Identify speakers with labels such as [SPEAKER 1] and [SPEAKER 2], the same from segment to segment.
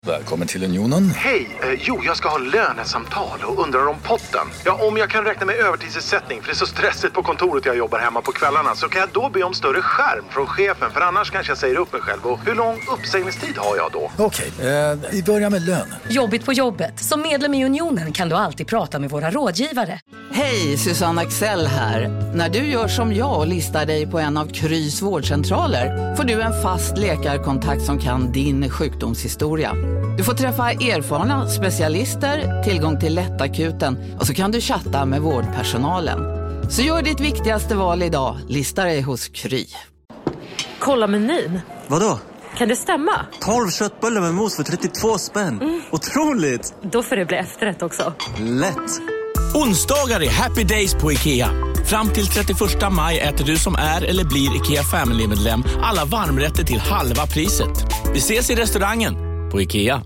[SPEAKER 1] Välkommen till Unionen.
[SPEAKER 2] Hej, jag ska ha lönesamtal och undrar om potten. Ja, om jag kan räkna med övertidsersättning för det är så stressigt på kontoret jag jobbar hemma på kvällarna, så kan jag då be om större skärm från chefen, för annars kanske jag säger upp mig själv. Och hur lång uppsägningstid har jag då?
[SPEAKER 1] Okej, vi börjar med lön.
[SPEAKER 3] Jobbigt på jobbet. Som medlem i Unionen kan du alltid prata med våra rådgivare.
[SPEAKER 4] Hej, Susanne Axel här. När du gör som jag och listar dig på en av Krys vårdcentraler får du en fast läkarkontakt som kan din sjukdomshistoria. Du får träffa erfarna specialister, tillgång till lättakuten och så kan du chatta med vårdpersonalen. Så gör ditt viktigaste val idag, lista dig hos Kry.
[SPEAKER 5] Kolla menyn.
[SPEAKER 6] Vadå?
[SPEAKER 5] Kan det stämma?
[SPEAKER 6] 12 köttbullar med mos för 32 spänn. Otroligt!
[SPEAKER 5] Då får det bli efterrätt också.
[SPEAKER 6] Lätt!
[SPEAKER 7] Onsdagar är happy days på IKEA. Fram till 31 maj äter du som är eller blir IKEA Family-medlem alla varmrätter till halva priset. Vi ses i restaurangen på IKEA.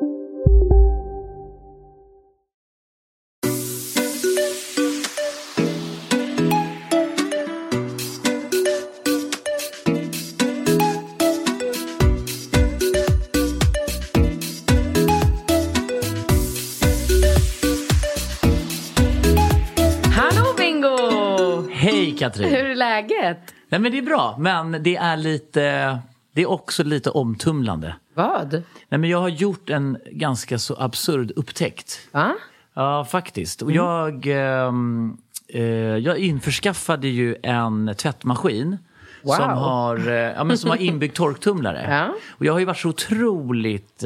[SPEAKER 8] Katrin.
[SPEAKER 5] Hur är läget?
[SPEAKER 8] Nej, men det är bra, men det är också lite omtumlande.
[SPEAKER 5] Vad?
[SPEAKER 8] Nej, men jag har gjort en ganska så absurd upptäckt.
[SPEAKER 5] Va?
[SPEAKER 8] Ja, faktiskt. Och jag införskaffade ju en tvättmaskin.
[SPEAKER 5] Wow.
[SPEAKER 8] som har inbyggd torktumlare.
[SPEAKER 5] Ja.
[SPEAKER 8] Och jag har ju varit så otroligt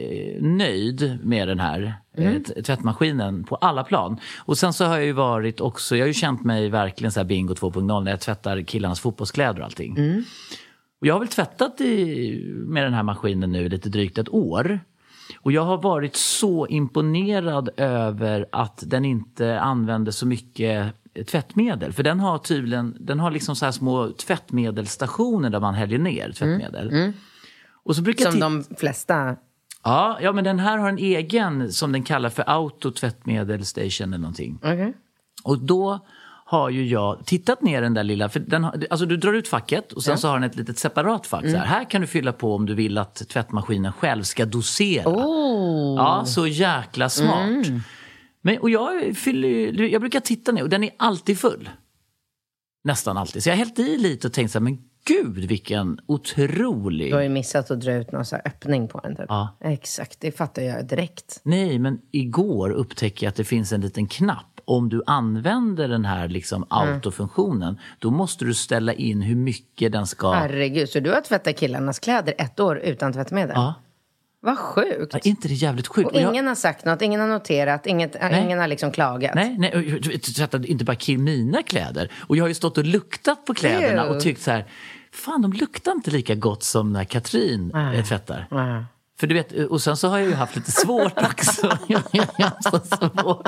[SPEAKER 8] nöjd med den här tvättmaskinen på alla plan. Och sen så har jag ju varit också, jag har ju känt mig verkligen så här bingo 2.0 när jag tvättar killarnas fotbollskläder och allting. Och jag har väl tvättat med den här maskinen nu lite drygt ett år. Och jag har varit så imponerad över att den inte använder så mycket tvättmedel. För den har liksom så här små tvättmedelstationer där man häller ner tvättmedel. Och så brukar
[SPEAKER 5] som de flesta.
[SPEAKER 8] Ja, men den här har en egen som den kallar för autotvättmedelstation eller någonting.
[SPEAKER 5] Okay.
[SPEAKER 8] Och då har ju jag tittat ner den där lilla, för alltså du drar ut facket och sen så har den ett litet separat fack. Så här kan du fylla på om du vill att tvättmaskinen själv ska dosera. Ja, så jäkla smart. Men, och jag brukar titta ner och den är alltid full. Nästan alltid. Så jag har hällt i lite och tänkt så här, men gud vilken otrolig...
[SPEAKER 5] Du har ju missat att dra ut någon så här öppning på den typ.
[SPEAKER 8] Ja.
[SPEAKER 5] Exakt, det fattar jag direkt.
[SPEAKER 8] Nej, men igår upptäcker jag att det finns en liten knapp. Om du använder den här liksom autofunktionen, då måste du ställa in hur mycket den ska...
[SPEAKER 5] Herregud, så du har tvättat killarnas kläder 1 år utan tvättmedel?
[SPEAKER 8] Ja.
[SPEAKER 5] Vad sjukt.
[SPEAKER 8] Ja, inte det jävligt sjukt?
[SPEAKER 5] Och ingen har sagt något, ingen har noterat, ingen har liksom klagat.
[SPEAKER 8] Nej, jag tvättade inte bara mina kläder. Och jag har ju stått och luktat på kläderna och tyckt så här, fan de luktar inte lika gott som när Katrin tvättar. För du vet, och sen så har jag ju haft lite svårt också. Jag har haft så svårt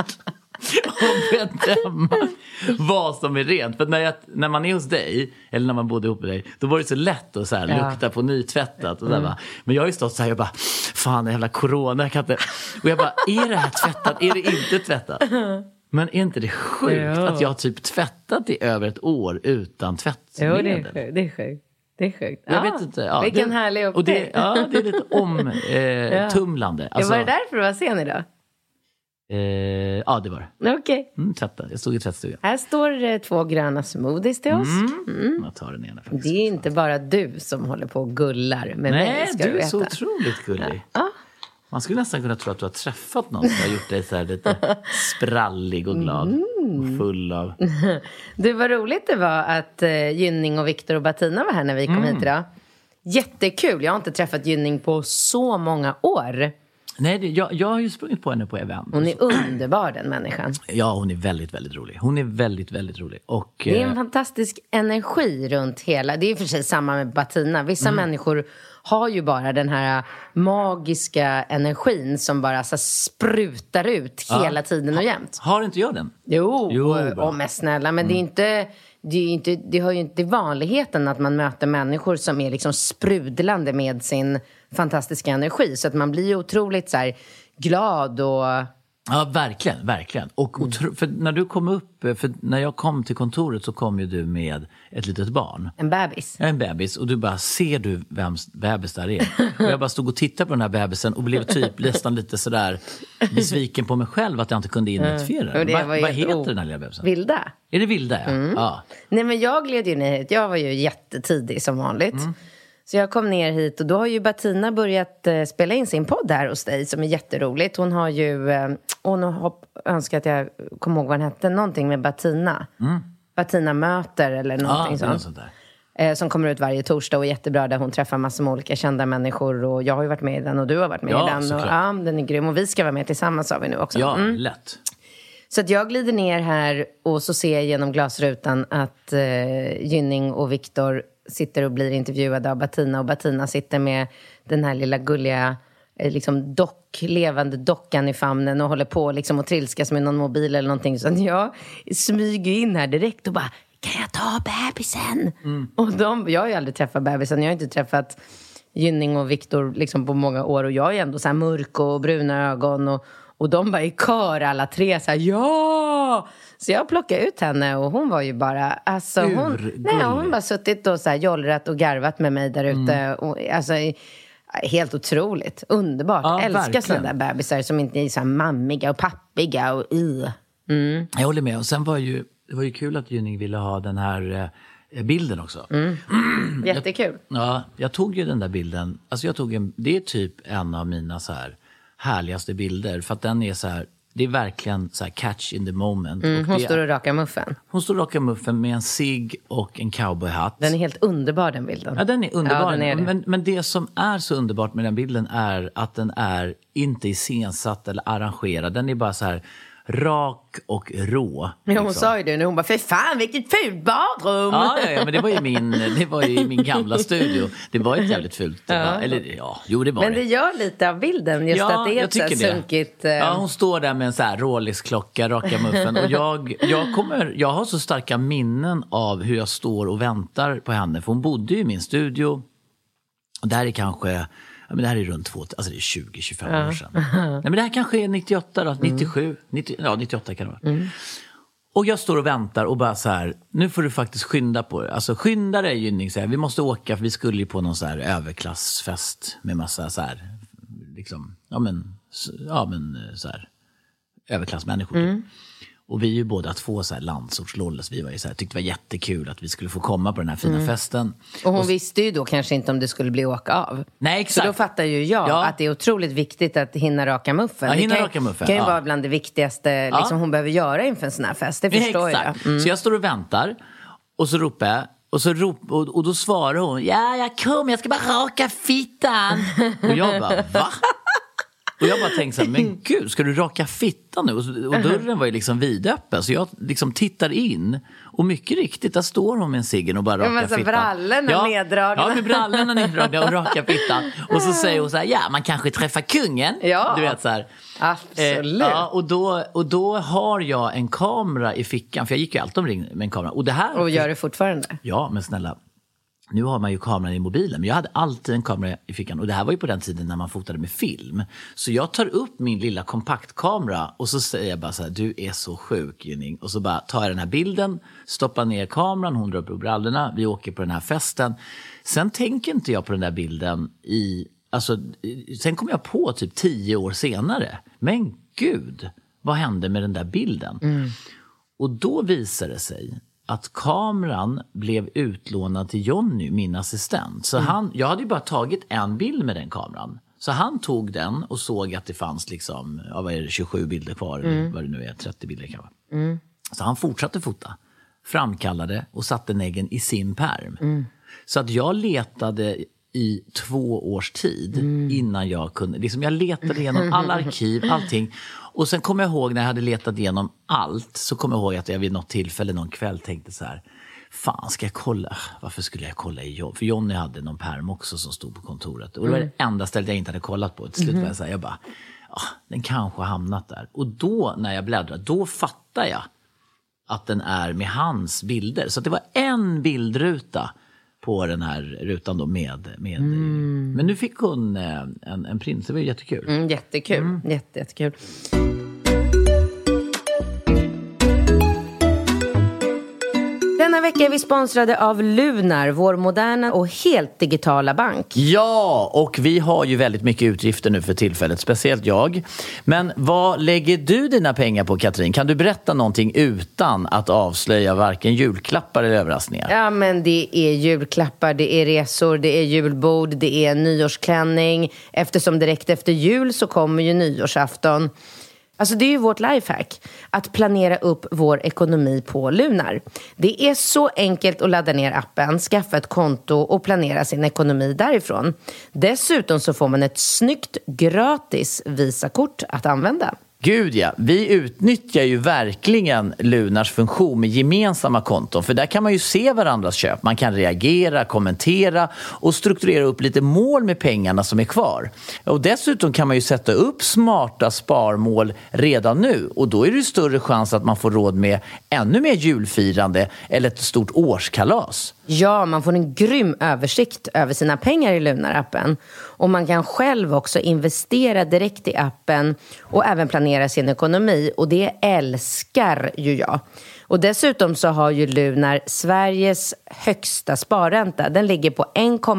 [SPEAKER 8] att bedöma vad som är rent. För när man är hos dig, eller när man bodde ihop med dig, då var det så lätt att så här, lukta på nytvättat. Och så här, men jag har ju stått så här, jag bara, fan det jävla corona, jag kan inte... Och jag bara, är det här tvättat? Är det inte tvättat? Men är inte det sjukt att jag har typ tvättat i över 1 år utan tvättmedel?
[SPEAKER 5] Jo, det är sjukt. Det är sjukt.
[SPEAKER 8] Jag vet inte. Ja,
[SPEAKER 5] vilken härlig upptäckt.
[SPEAKER 8] Det är lite omtumlande.
[SPEAKER 5] Alltså, var det därför du var sen idag?
[SPEAKER 8] Ja, det var det.
[SPEAKER 5] Okej.
[SPEAKER 8] Tvätta. Jag stod i tvättstugan.
[SPEAKER 5] Här står 2 gröna smoothies till oss.
[SPEAKER 8] Jag tar den ena faktiskt.
[SPEAKER 5] Det är inte bara du som håller på och gullar med mig.
[SPEAKER 8] Nej,
[SPEAKER 5] ska
[SPEAKER 8] du
[SPEAKER 5] du
[SPEAKER 8] är
[SPEAKER 5] veta.
[SPEAKER 8] så otroligt gullig.
[SPEAKER 5] Ja.
[SPEAKER 8] Man skulle nästan kunna tro att du har träffat någon som har gjort dig så här lite sprallig och glad. Och full av...
[SPEAKER 5] Du, vad roligt det var att Gynning och Viktor och Bettina var här när vi kom hit idag. Jättekul. Jag har inte träffat Gynning på så många år.
[SPEAKER 8] Nej, jag har ju sprungit på henne på event.
[SPEAKER 5] Hon är underbar, den människan.
[SPEAKER 8] Ja, hon är väldigt, väldigt rolig. Hon är väldigt, väldigt rolig. Och,
[SPEAKER 5] det är en fantastisk energi runt hela... Det är för sig samma med Bettina. Vissa människor har ju bara den här magiska energin som bara så sprutar ut hela tiden och jämt.
[SPEAKER 8] Har inte jag den?
[SPEAKER 5] Jo och mest snälla. Men det hör ju inte till vanligheten att man möter människor som är liksom sprudlande med sin fantastiska energi. Så att man blir ju otroligt så här glad och
[SPEAKER 8] Ja, verkligen. Och för när du kom upp, för när jag kom till kontoret så kom ju du med ett litet barn.
[SPEAKER 5] En bebis.
[SPEAKER 8] Ja, en bebis. Och du bara, ser du vems bebis där är? Och jag bara stod och tittade på den här bebisen och blev typ nästan lite sådär besviken på mig själv att jag inte kunde identifiera den. Vad heter den här lilla bebisen?
[SPEAKER 5] Vilda.
[SPEAKER 8] Är det Vilda? Ja.
[SPEAKER 5] Nej, men jag gled ju ner hit. Jag var ju jättetidig som vanligt. Så jag kom ner hit och då har ju Bettina börjat spela in sin podd här hos dig som är jätteroligt. Hon har ju, hon har önskat att jag kommer ihåg vad den hette, någonting med Bettina. Bettina möter eller någonting sånt där. Som kommer ut varje torsdag och är jättebra, där hon träffar massor med olika kända människor. Och jag har ju varit med i den och du har varit med i den. Och, ja, den är grym och vi ska vara med tillsammans, har vi nu också.
[SPEAKER 8] Ja, lätt.
[SPEAKER 5] Så att jag glider ner här och så ser jag genom glasrutan att Gynning och Viktor sitter och blir intervjuade av Bettina. Och Bettina sitter med den här lilla gulliga liksom levande dockan i famnen och håller på liksom och trilskas med någon mobil eller någonting. Så jag smyger in här direkt och bara, kan jag ta bebisen? Och jag har ju aldrig träffat bebisen. Jag har inte träffat Gynning och Viktor liksom på många år. Och jag är ändå så här mörk och bruna ögon och de bara i kör alla tre så här, ja! Så jag plockade ut henne och hon var ju bara, alltså hon bara suttit och så här jollrat och garvat med mig där ute. Och, alltså, helt otroligt, underbart.
[SPEAKER 8] Ja,
[SPEAKER 5] älskar sådana där bebisar som inte är så här mammiga och pappiga och
[SPEAKER 8] Jag håller med. Och sen var det var ju kul att Gynning ville ha den här bilden också.
[SPEAKER 5] Jättekul.
[SPEAKER 8] Jag tog ju den där bilden. Alltså det är typ en av mina så här härligaste bilder. För att den är så här, det är verkligen så här catch in the moment.
[SPEAKER 5] Hon står och rakar muffen.
[SPEAKER 8] Hon står och rakar muffen med en cigg och en cowboyhatt.
[SPEAKER 5] Den är helt underbar, den bilden.
[SPEAKER 8] Ja, den är underbar.
[SPEAKER 5] Ja, den är det.
[SPEAKER 8] Men det som är så underbart med den bilden är att den är inte iscensatt eller arrangerad. Den är bara så här rak och rå.
[SPEAKER 5] Ja, hon sa ju det nu. Hon bara, för fan, vilket fult badrum.
[SPEAKER 8] Ja, men det var ju min gamla studio. Det var ett jävligt fult. Det var
[SPEAKER 5] men det gör lite av bilden, just att det är ett så här sunkigt.
[SPEAKER 8] Ja, hon står där med en så här Rolex-klocka, raka muffen. Och jag har så starka minnen av hur jag står och väntar på henne. För hon bodde ju i min studio. Och där är kanske... Ja, men det här är runt alltså det är 20-25 år sedan. Nej, men det här kanske är 98 då, 97, 98 kan det vara. Och jag står och väntar och bara så här, nu får du faktiskt skynda på det. Alltså skynda dig, Gynning, så här, vi måste åka för vi skulle ju på någon så här överklassfest med massa så här liksom, så här överklassmänniskor. Och vi är ju båda två så här landsortslolles. Vi var ju så här, tyckte det var jättekul att vi skulle få komma på den här fina festen.
[SPEAKER 5] Och hon visste ju då kanske inte om det skulle bli åka av.
[SPEAKER 8] Nej, exakt.
[SPEAKER 5] Så då fattar ju jag att det är otroligt viktigt att hinna raka muffen.
[SPEAKER 8] Ja,
[SPEAKER 5] det kan ju vara bland det viktigaste liksom, hon behöver göra inför en sån här fest. Det förstår jag.
[SPEAKER 8] Så jag står och väntar och så ropar jag. Och då svarar hon, ja, jag kommer, jag ska bara raka fittan. Och jag bara, va? Och jag bara tänkte så här, men gud, ska du raka fittan nu? Och dörren var ju liksom vidöppen. Så jag liksom tittar in. Och mycket riktigt, där står hon med en ciggen och bara rakar fittan.
[SPEAKER 5] Brallorna neddragna.
[SPEAKER 8] Ja, med brallorna neddragna och raka fittan. Och så säger hon så här, ja, man kanske träffar kungen.
[SPEAKER 5] Ja,
[SPEAKER 8] du vet så här.
[SPEAKER 5] Absolut.
[SPEAKER 8] Och då har jag en kamera i fickan. För jag gick ju alltid omkring med en kamera. Och
[SPEAKER 5] gör det fortfarande?
[SPEAKER 8] Ja, men snälla. Nu har man ju kameran i mobilen, men jag hade alltid en kamera i fickan. Och det här var ju på den tiden när man fotade med film. Så jag tar upp min lilla kompaktkamera och så säger jag bara så här, du är så sjuk, Gynning. Och så bara tar jag den här bilden, stoppar ner kameran, hon drar upp brallorna, vi åker på den här festen. Sen tänker inte jag på den där bilden sen kom jag på typ 10 år senare. Men gud, vad hände med den där bilden? Och då visar det sig att kameran blev utlånad till Jonny, min assistent. Så jag hade ju bara tagit en bild med den kameran. Så han tog den och såg att det fanns liksom, 27 bilder kvar, eller vad det nu är, 30 bilder kan vara. Så han fortsatte fota, framkallade och satte neggen i sin pärm. Så att jag letade i 2 års tid innan jag kunde, liksom jag letade igenom alla arkiv, allting. Och sen kom jag ihåg när jag hade letat igenom allt, så kom jag ihåg att jag vid något tillfälle någon kväll tänkte så här, fan, ska jag kolla? Varför skulle jag kolla i jobb? För Jonny hade någon pärm också som stod på kontoret. Och det var det enda stället jag inte hade kollat på. Till slut var jag så här, jag bara, den kanske har hamnat där. Och då, när jag bläddrade, då fattar jag att den är med hans bilder. Så att det var en bildruta på den här rutan då med. Men nu fick hon en prins, det var jättekul.
[SPEAKER 5] Jättekul, jättekul. Denna vecka är vi sponsrade av Lunar, vår moderna och helt digitala bank.
[SPEAKER 8] Ja, och vi har ju väldigt mycket utgifter nu för tillfället, speciellt jag. Men vad lägger du dina pengar på, Katrin? Kan du berätta någonting utan att avslöja varken julklappar eller överraskningar?
[SPEAKER 5] Ja, men det är julklappar, det är resor, det är julbord, det är nyårsklänning. Eftersom direkt efter jul så kommer ju nyårsafton. Alltså det är ju vårt lifehack, att planera upp vår ekonomi på Lunar. Det är så enkelt att ladda ner appen, skaffa ett konto och planera sin ekonomi därifrån. Dessutom så får man ett snyggt gratis Visakort att använda.
[SPEAKER 8] Gud ja, vi utnyttjar ju verkligen Lunars funktion med gemensamma konton. För där kan man ju se varandras köp. Man kan reagera, kommentera och strukturera upp lite mål med pengarna som är kvar. Och dessutom kan man ju sätta upp smarta sparmål redan nu. Och då är det större chans att man får råd med ännu mer julfirande eller ett stort årskalas.
[SPEAKER 5] Ja, man får en grym översikt över sina pengar i Lunar-appen. Och man kan själv också investera direkt i appen och även planera sin ekonomi. Och det älskar ju jag. Och dessutom så har ju Lunar Sveriges högsta sparränta. Den ligger på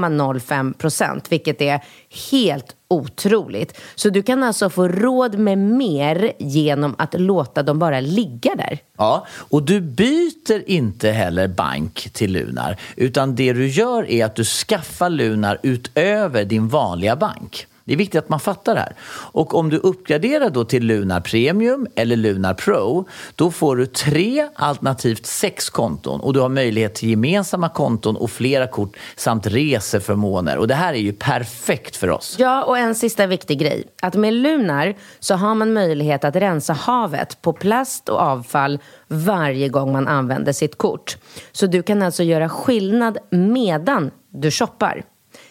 [SPEAKER 5] 1,05%, vilket är helt otroligt. Så du kan alltså få råd med mer genom att låta dem bara ligga där.
[SPEAKER 8] Ja, och du byter inte heller bank till Lunar, utan det du gör är att du skaffar Lunar utöver din vanliga bank. Det är viktigt att man fattar det här. Och om du uppgraderar då till Lunar Premium eller Lunar Pro, då får du 3 alternativt 6 konton. Och du har möjlighet till gemensamma konton och flera kort samt reseförmåner. Och det här är ju perfekt för oss.
[SPEAKER 5] Ja, och en sista viktig grej. Att med Lunar så har man möjlighet att rensa havet på plast och avfall varje gång man använder sitt kort. Så du kan alltså göra skillnad medan du shoppar.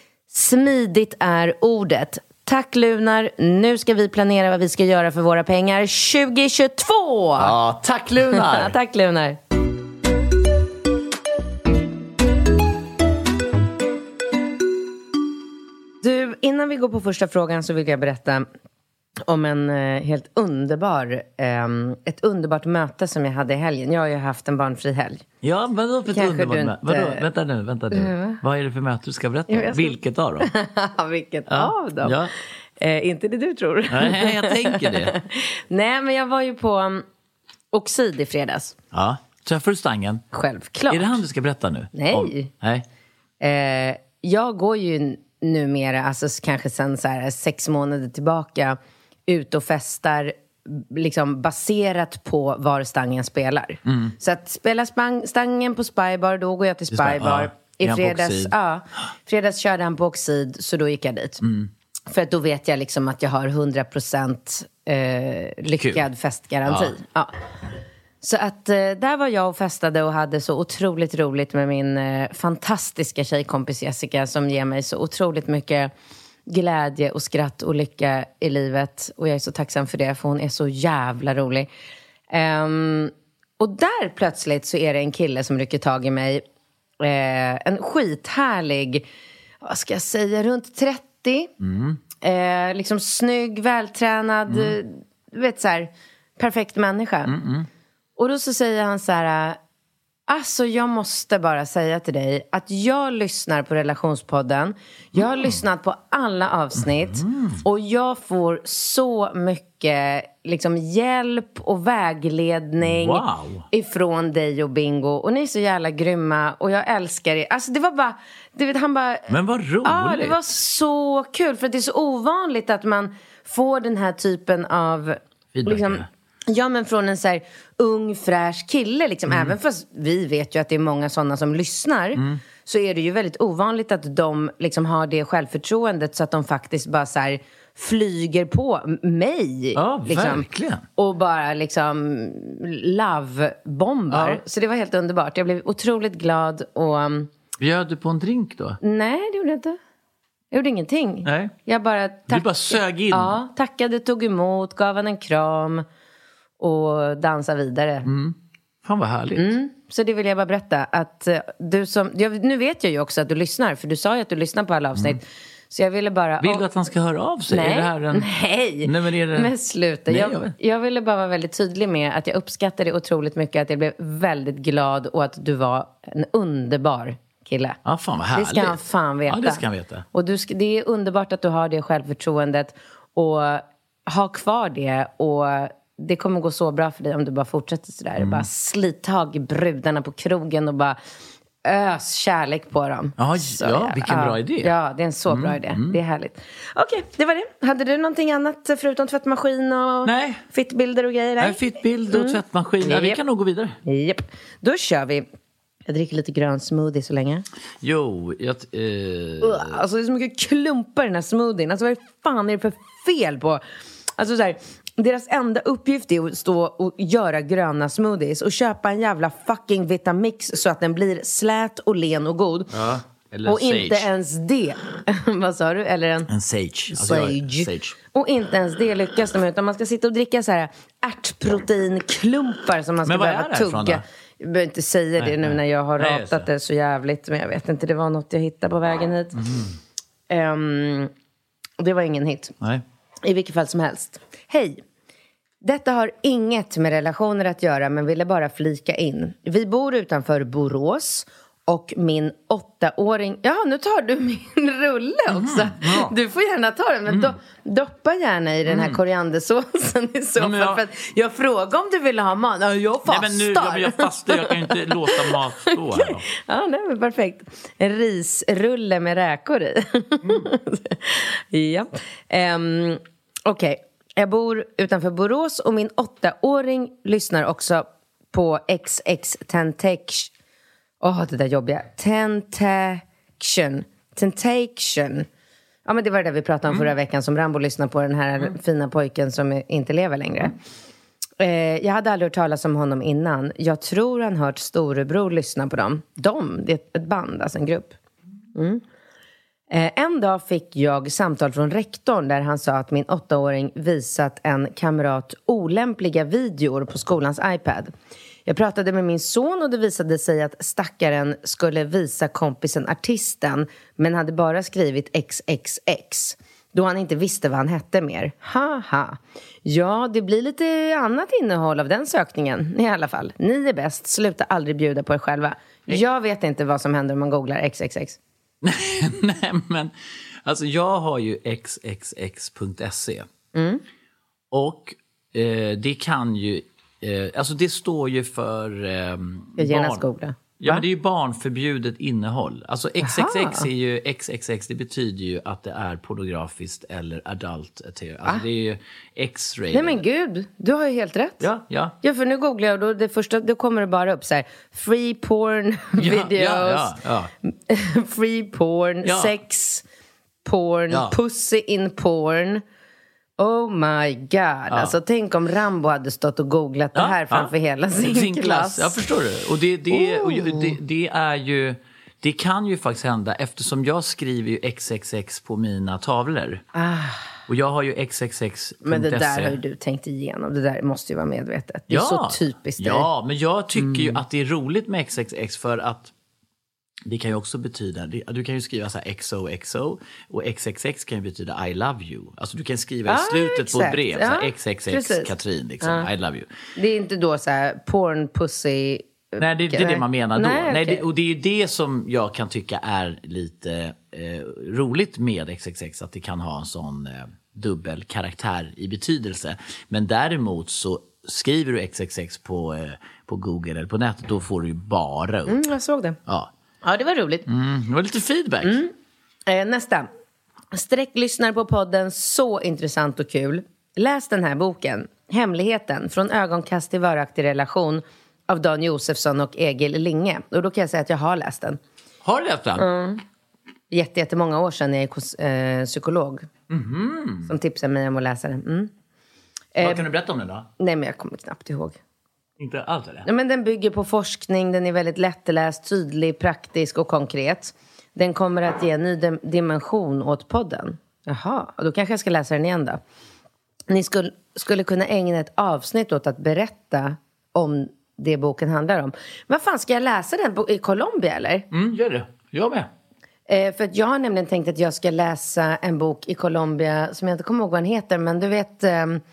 [SPEAKER 5] Smidigt är ordet. Tack Lunar, nu ska vi planera vad vi ska göra för våra pengar 2022!
[SPEAKER 8] Ja, tack Lunar!
[SPEAKER 5] Tack Lunar! Du, innan vi går på första frågan så vill jag berätta om en helt underbar ett underbart möte som jag hade i helgen. Jag har ju haft en barnfri helg.
[SPEAKER 8] Ja, vadå för ett underbart möte? Vadå? Vänta nu. Vad är det för möte du ska berätta om? Vilket av dem?
[SPEAKER 5] Vilket av dem?
[SPEAKER 8] Ja.
[SPEAKER 5] Inte det du tror.
[SPEAKER 8] Nej, jag tänker det.
[SPEAKER 5] Nej, men jag var ju på Oxid i fredags.
[SPEAKER 8] Ja, träffar du Stangen?
[SPEAKER 5] Självklart.
[SPEAKER 8] Är det han du ska berätta nu?
[SPEAKER 5] Nej.
[SPEAKER 8] Nej.
[SPEAKER 5] Jag går ju numera, alltså kanske sen så här 6 månader tillbaka, ut och festar liksom baserat på var Stangen spelar. Så att spela Stangen på Spybar, då går jag till Spybar. I fredags körde han på Oxid, så då gick jag dit. För att då vet jag liksom att jag har 100% lyckad festgaranti. Ja. Så att där var jag och festade och hade så otroligt roligt med min fantastiska tjejkompis Jessica, som ger mig så otroligt mycket glädje och skratt och lycka i livet. Och jag är så tacksam för det, för hon är så jävla rolig. Och där plötsligt så är det en kille som rycker tag i mig. En skithärlig, vad ska jag säga, runt 30. Liksom snygg, vältränad, du vet så här, perfekt människa. Och då så säger han så här: alltså jag måste bara säga till dig att jag lyssnar på Relationspodden. Jag har lyssnat på alla avsnitt. Och jag får så mycket liksom hjälp och vägledning ifrån dig och Bingo. Och ni är så jävla grymma. Och jag älskar er. Alltså det var bara, du vet, han bara...
[SPEAKER 8] Men vad roligt.
[SPEAKER 5] Ja, det var så kul. För det är så ovanligt att man får den här typen av... liksom, ja, men från en så här ung, fräsch kille liksom. Även fast vi vet ju att det är många sådana som lyssnar, så är det ju väldigt ovanligt att de liksom har det självförtroendet så att de faktiskt bara så här flyger på mig.
[SPEAKER 8] Ja,
[SPEAKER 5] liksom,
[SPEAKER 8] verkligen.
[SPEAKER 5] och bara liksom love-bombar. Så det var helt underbart. Jag blev otroligt glad och...
[SPEAKER 8] Bjöd du på en drink då?
[SPEAKER 5] Nej, det gjorde jag inte. Jag gjorde ingenting.
[SPEAKER 8] Nej.
[SPEAKER 5] Jag bara
[SPEAKER 8] Du bara sög in.
[SPEAKER 5] Ja, tackade, tog emot, gav han en kram och dansa vidare.
[SPEAKER 8] Fan vad härligt.
[SPEAKER 5] Så det vill jag bara berätta att du som... nu vet jag ju också att du lyssnar, för du sa ju att du lyssnar på alla avsnitt. Så jag ville bara...
[SPEAKER 8] Vill du att han ska höra av sig?
[SPEAKER 5] Nej,
[SPEAKER 8] är det här en...
[SPEAKER 5] nej.
[SPEAKER 8] Men är det...
[SPEAKER 5] Men sluta.
[SPEAKER 8] Nej,
[SPEAKER 5] Jag ville bara vara väldigt tydlig med att jag uppskattade det otroligt mycket. Att jag blev väldigt glad och att du var en underbar kille.
[SPEAKER 8] Ja, fan vad härligt.
[SPEAKER 5] Det ska han fan veta.
[SPEAKER 8] Ja, det ska han veta.
[SPEAKER 5] Och det är underbart att du har det självförtroendet. Och ha kvar det. Och det kommer gå så bra för dig om du bara fortsätter sådär. Bara slit tag i brudarna på krogen och bara ös kärlek på dem.
[SPEAKER 8] Ja, vilken bra idé.
[SPEAKER 5] Ja, det är en så bra idé. Det är härligt. Okej, det var det. Hade du någonting annat förutom tvättmaskin och fittbilder och grejer?
[SPEAKER 8] Nej, fittbild och tvättmaskin. Ja, vi kan nog gå vidare.
[SPEAKER 5] Japp. Då kör vi. Jag dricker lite grön smoothie så länge.
[SPEAKER 8] Jo,
[SPEAKER 5] alltså det är så mycket klumpar i den här smoothien. Alltså vad fan är det för fel på? Alltså så här, deras enda uppgift är att stå och göra gröna smoothies och köpa en jävla fucking Vitamix så att den blir slät och len och god.
[SPEAKER 8] Ja, eller
[SPEAKER 5] och
[SPEAKER 8] sage.
[SPEAKER 5] Inte ens det. Vad sa du? Eller en
[SPEAKER 8] sage. Alltså,
[SPEAKER 5] sage. Och inte ens det lyckas de med, utan man ska sitta och dricka så här ärtproteinklumpar som man ska behöva tugga. Jag behöver inte säga det nu när jag har ratat det så jävligt. Men jag vet inte, det var något jag hittade på vägen hit. Det var ingen hit.
[SPEAKER 8] Nej.
[SPEAKER 5] I vilket fall som helst. Hej! Detta har inget med relationer att göra, men ville bara flika in. Vi bor utanför Borås och min 8-åring... Ja, nu tar du min rulle också.
[SPEAKER 8] Ja.
[SPEAKER 5] Du får gärna ta den, men doppa gärna i den här koriandersåsen i så fall. För att jag frågade om du ville ha mat. Ja, jag fastar.
[SPEAKER 8] Nej, men jag fastar. Jag kan inte låta mat stå här då.
[SPEAKER 5] Ja, nej, men perfekt. En risrulle med räkor i. Ja. Okej. Jag bor utanför Borås och min 8-åring lyssnar också på XX Tentation. Det där jobbiga. Tentation. Ja, men det var det vi pratade om förra veckan som Rambo lyssnade på, den här fina pojken som inte lever längre. Jag hade aldrig hört talas om honom innan. Jag tror han hört storebror lyssna på dem. Det är ett band, alltså en grupp. En dag fick jag samtal från rektorn där han sa att min 8-åring visat en kamrat olämpliga videor på skolans iPad. Jag pratade med min son och det visade sig att stackaren skulle visa kompisen artisten men hade bara skrivit XXX då han inte visste vad han hette mer. Haha. Ja, det blir lite annat innehåll av den sökningen i alla fall. Ni är bäst, sluta aldrig bjuda på er själva. Jag vet inte vad som händer om man googlar XXX.
[SPEAKER 8] Nej, men alltså jag har ju xxx.se och det kan ju alltså det står ju för
[SPEAKER 5] barn.
[SPEAKER 8] Ja, men det är ju barnförbjudet innehåll. Alltså XXX är ju XXX, det betyder ju att det är pornografiskt eller adult. Alltså det är ju X-rated.
[SPEAKER 5] Nej men gud, du har ju helt rätt.
[SPEAKER 8] Ja,
[SPEAKER 5] för nu googlar jag och då kommer det bara upp så här: free porn videos, free porn, sex porn, pussy in porn. Oh my god. Alltså tänk om Rambo hade stått och googlat det här framför hela sin klass.
[SPEAKER 8] Jag förstår det. Och det är ju, det kan ju faktiskt hända eftersom jag skriver ju XXX på mina tavlor. Och jag har ju xxx.se.
[SPEAKER 5] Men det där har ju du tänkt igenom. Det där måste ju vara medvetet. Det är så typiskt.
[SPEAKER 8] Ja, men jag tycker ju att det är roligt med XXX för att det kan ju också betyda, du kan ju skriva så här XOXO och XXX kan ju betyda I love you. Alltså du kan skriva i slutet på ett brev så här, XXX precis. Katrin liksom, I love you.
[SPEAKER 5] Det är inte då så här porn, pussy.
[SPEAKER 8] Nej, det är det man menar då.
[SPEAKER 5] Nej, okay.
[SPEAKER 8] Och det är ju det som jag kan tycka är lite roligt med XXX, att det kan ha en sån dubbel karaktär i betydelse. Men däremot så skriver du XXX på Google eller på nätet, då får du ju bara upp.
[SPEAKER 5] Jag såg det. Ja, det var roligt.
[SPEAKER 8] Det var lite feedback.
[SPEAKER 5] Nästa. Lyssnar på podden, så intressant och kul. Läs den här boken, Hemligheten, från ögonkast till varaktig relation, av Dan Josefsson och Egil Linge. Och då kan jag säga att jag har läst den.
[SPEAKER 8] Har du läst den?
[SPEAKER 5] Jättemånga år sedan jag är psykolog. Som tipsade mig om att läsa den.
[SPEAKER 8] Vad kan du berätta om den då?
[SPEAKER 5] Nej, men jag kommer knappt ihåg.
[SPEAKER 8] Inte alls är det?
[SPEAKER 5] Nej, men den bygger på forskning, den är väldigt lättläst, tydlig, praktisk och konkret. Den kommer att ge en ny dimension åt podden. Jaha, då kanske jag ska läsa den igen då. Ni skulle kunna ägna ett avsnitt åt att berätta om det boken handlar om. Vad fan, ska jag läsa den i Colombia eller?
[SPEAKER 8] Gör det, jag med.
[SPEAKER 5] För att jag har nämligen tänkt att jag ska läsa en bok i Colombia som jag inte kommer ihåg vad den heter. Men du vet,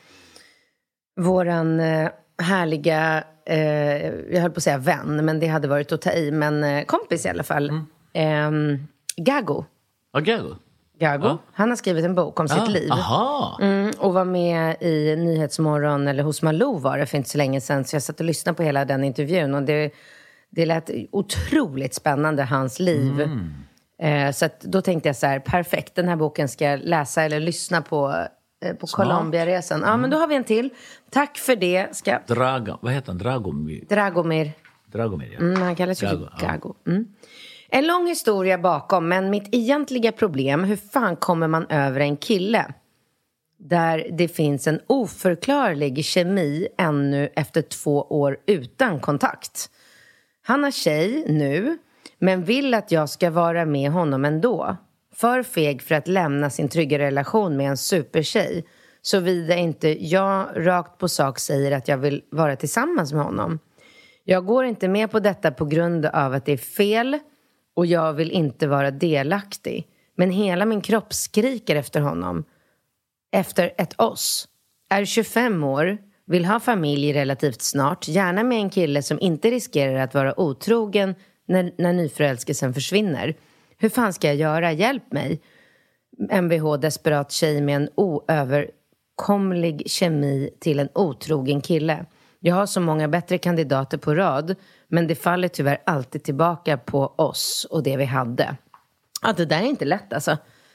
[SPEAKER 5] våran härliga, jag höll på att säga vän, men det hade varit att ta i. Men kompis i alla fall. Gago.
[SPEAKER 8] Ja, Gago.
[SPEAKER 5] Ja. Han har skrivit en bok om sitt liv. Och var med i Nyhetsmorgon, eller hos Malou var det för inte så länge sedan. Så jag satt och lyssnade på hela den intervjun. Och det lät otroligt spännande, hans liv. Så att då tänkte jag så här, perfekt, den här boken ska jag läsa eller lyssna på Colombia-resan. Ja, men då har vi en till. Tack för det.
[SPEAKER 8] Vad heter han? Dragomir, ja.
[SPEAKER 5] Han kallas ju för Gago. En lång historia bakom, men mitt egentliga problem, hur fan kommer man över en kille där det finns en oförklarlig kemi ännu efter 2 år utan kontakt. Han har tjej nu, men vill att jag ska vara med honom ändå. För feg för att lämna sin trygga relation med en supertjej, såvida inte jag rakt på sak säger att jag vill vara tillsammans med honom. Jag går inte med på detta på grund av att det är fel och jag vill inte vara delaktig. Men hela min kropp skriker efter honom. Efter ett oss. Är 25 år, vill ha familj relativt snart. Gärna med en kille som inte riskerar att vara otrogen när nyförälskelsen försvinner. Hur fan ska jag göra? Hjälp mig. MVH, desperat tjej med en oöverkomlig kemi till en otrogen kille. Jag har så många bättre kandidater på rad, men det faller tyvärr alltid tillbaka på oss och det vi hade. Ja, det där är inte lätt alltså.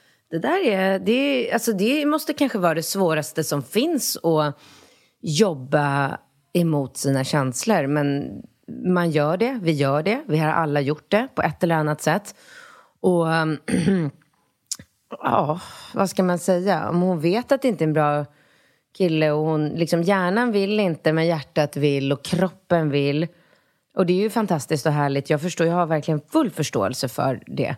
[SPEAKER 5] Det måste kanske vara det svåraste som finns att jobba emot sina känslor. Men man gör det, vi har alla gjort det på ett eller annat sätt. Och ja, vad ska man säga? Om hon vet att det inte är en bra kille och hon, liksom, hjärnan vill inte men hjärtat vill och kroppen vill. Och det är ju fantastiskt och härligt. Jag har verkligen full förståelse för det.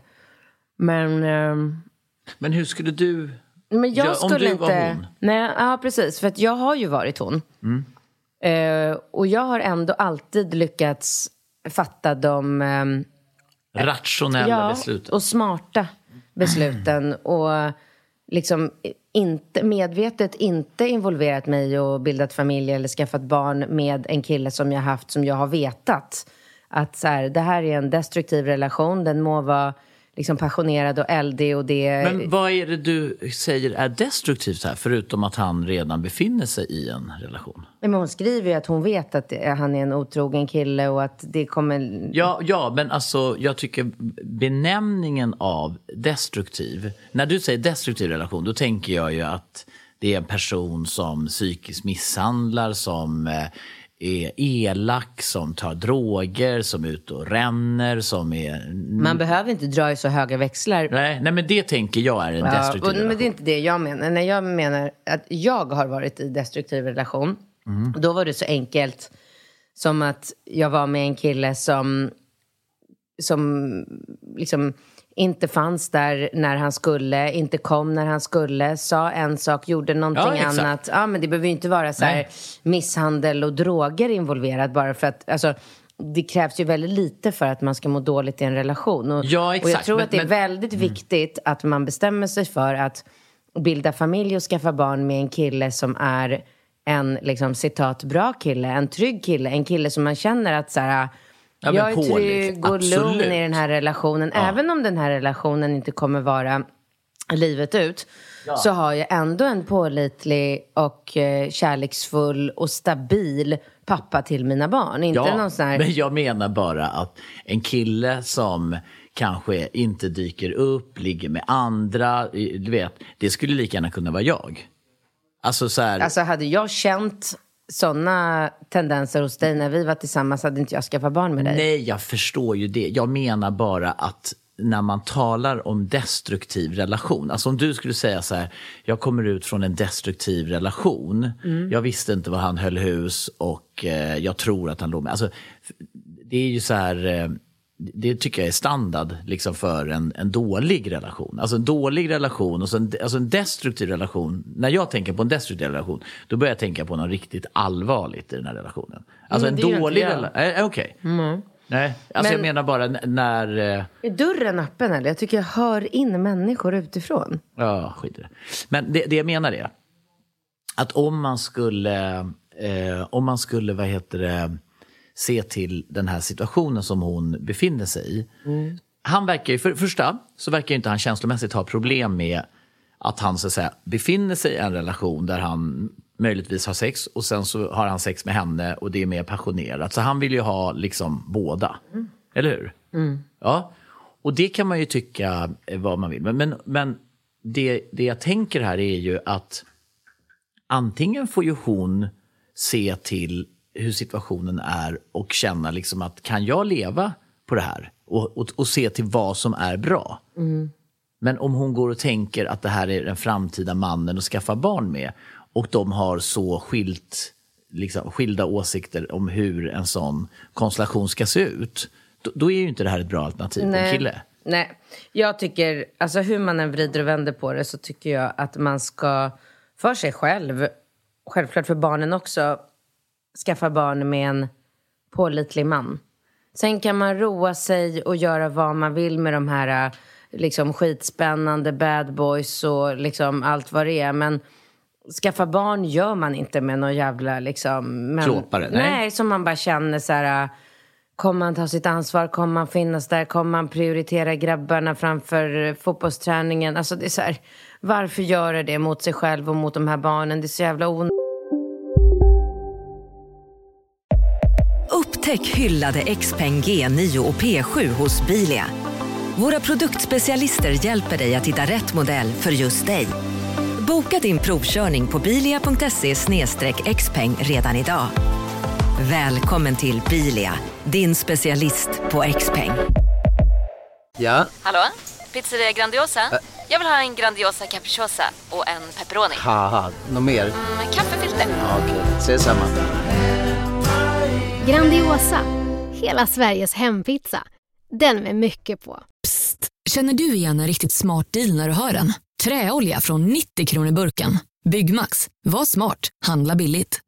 [SPEAKER 5] Men
[SPEAKER 8] hur skulle du
[SPEAKER 5] om du
[SPEAKER 8] inte var hon?
[SPEAKER 5] Nej, ja, precis. För att jag har ju varit hon. Och jag har ändå alltid lyckats fatta de
[SPEAKER 8] rationella besluten.
[SPEAKER 5] Och smarta besluten. Och liksom medvetet inte involverat mig och bildat familj eller skaffat barn med en kille som jag haft, som jag har vetat att så här, det här är en destruktiv relation. Den må vara liksom passionerad och eldig och det...
[SPEAKER 8] Men vad är det du säger är destruktivt här, förutom att han redan befinner sig i en relation?
[SPEAKER 5] Men hon skriver ju att hon vet att han är en otrogen kille och att det kommer...
[SPEAKER 8] Ja, men alltså jag tycker benämningen av destruktiv, när du säger destruktiv relation, då tänker jag ju att det är en person som psykiskt misshandlar, som är elak, som tar droger, som är ute och ränner, som är...
[SPEAKER 5] Man behöver inte dra i så höga växlar.
[SPEAKER 8] Nej, men det tänker jag är en destruktiv relation.
[SPEAKER 5] Men det är inte det jag menar. När jag menar att jag har varit i destruktiv relation, då var det så enkelt som att jag var med en kille som liksom inte fanns där när han skulle, inte kom när han skulle, sa en sak, gjorde någonting annat. Ja, men det behöver ju inte vara så här misshandel och droger involverad, bara för att, alltså, det krävs ju väldigt lite för att man ska må dåligt i en relation. Och jag tror att det är väldigt viktigt att man bestämmer sig för att bilda familj och skaffa barn med en kille som är en, liksom, citat, bra kille, en trygg kille, en kille som man känner att så här, jag är trygg och lugn i den här relationen. Även om den här relationen inte kommer vara livet ut, så har jag ändå en pålitlig och kärleksfull och stabil pappa till mina barn. Inte någon sån här...
[SPEAKER 8] Men jag menar bara att en kille som kanske inte dyker upp, ligger med andra, du vet, det skulle lika gärna kunna vara jag. Alltså så här...
[SPEAKER 5] Alltså hade jag känt sådana tendenser hos dig när vi var tillsammans, hade inte jag skaffat barn med dig.
[SPEAKER 8] Nej, jag förstår ju det. Jag menar bara att när man talar om destruktiv relation, alltså om du skulle säga så här, jag kommer ut från en destruktiv relation, jag visste inte var han höll hus och jag tror att han låg med. Alltså, det är ju så här, det tycker jag är standard liksom för en dålig relation. Alltså en dålig relation och så en destruktiv relation. När jag tänker på en destruktiv relation, då börjar jag tänka på något riktigt allvarligt i den här relationen. Alltså en dålig relation. Okej. Nej, alltså jag menar bara när...
[SPEAKER 5] Är dörren öppen eller? Jag tycker jag hör in människor utifrån.
[SPEAKER 8] Ja, skit i det. Men det jag menar är att om man skulle se till den här situationen som hon befinner sig i. Han verkar ju, för det första så verkar ju inte han känslomässigt ha problem med att han så att säga befinner sig i en relation där han möjligtvis har sex och sen så har han sex med henne och det är mer passionerat. Så han vill ju ha liksom båda. Eller hur? Ja. Och det kan man ju tycka vad man vill. Men det jag tänker här är ju att antingen får ju hon se till hur situationen är och känna liksom att kan jag leva på det här och se till vad som är bra. Men om hon går och tänker att det här är den framtida mannen att skaffa barn med och de har så skilda åsikter om hur en sån konstellation ska se ut, då är ju inte det här ett bra alternativ på en kille.
[SPEAKER 5] Nej, jag tycker, alltså hur man än vrider och vänder på det så tycker jag att man ska för sig själv, självklart för barnen också, skaffa barn med en pålitlig man. Sen kan man roa sig och göra vad man vill med de här liksom skitspännande bad boys och liksom allt vad det är. Men skaffa barn gör man inte med någon jävla liksom...
[SPEAKER 8] Klåpare,
[SPEAKER 5] nej, som man bara känner så här... Kommer man ta sitt ansvar? Kommer man finnas där? Kommer man prioritera grabbarna framför fotbollsträningen? Alltså det är så här... Varför göra det mot sig själv och mot de här barnen? det är så jävla
[SPEAKER 9] Upptäck hyllade XPeng G9 och P7 hos Bilia. Våra produktspecialister hjälper dig att hitta rätt modell för just dig. Boka din provkörning på bilia.se/xpeng redan idag. Välkommen till Bilia, din specialist på XPeng.
[SPEAKER 10] Ja?
[SPEAKER 11] Hallå? Pizzeria Grandiosa? Jag vill ha en Grandiosa capriciosa och en pepperoni.
[SPEAKER 10] Haha, något mer?
[SPEAKER 11] Kaffefilter.
[SPEAKER 10] Ja, okej, ses samma.
[SPEAKER 12] Grandiosa, hela Sveriges hempizza. Den med mycket på.
[SPEAKER 13] Psst, känner du igen en riktigt smart deal när du hör den? Träolja från 90 kronor burken. Byggmax, var smart, handla billigt.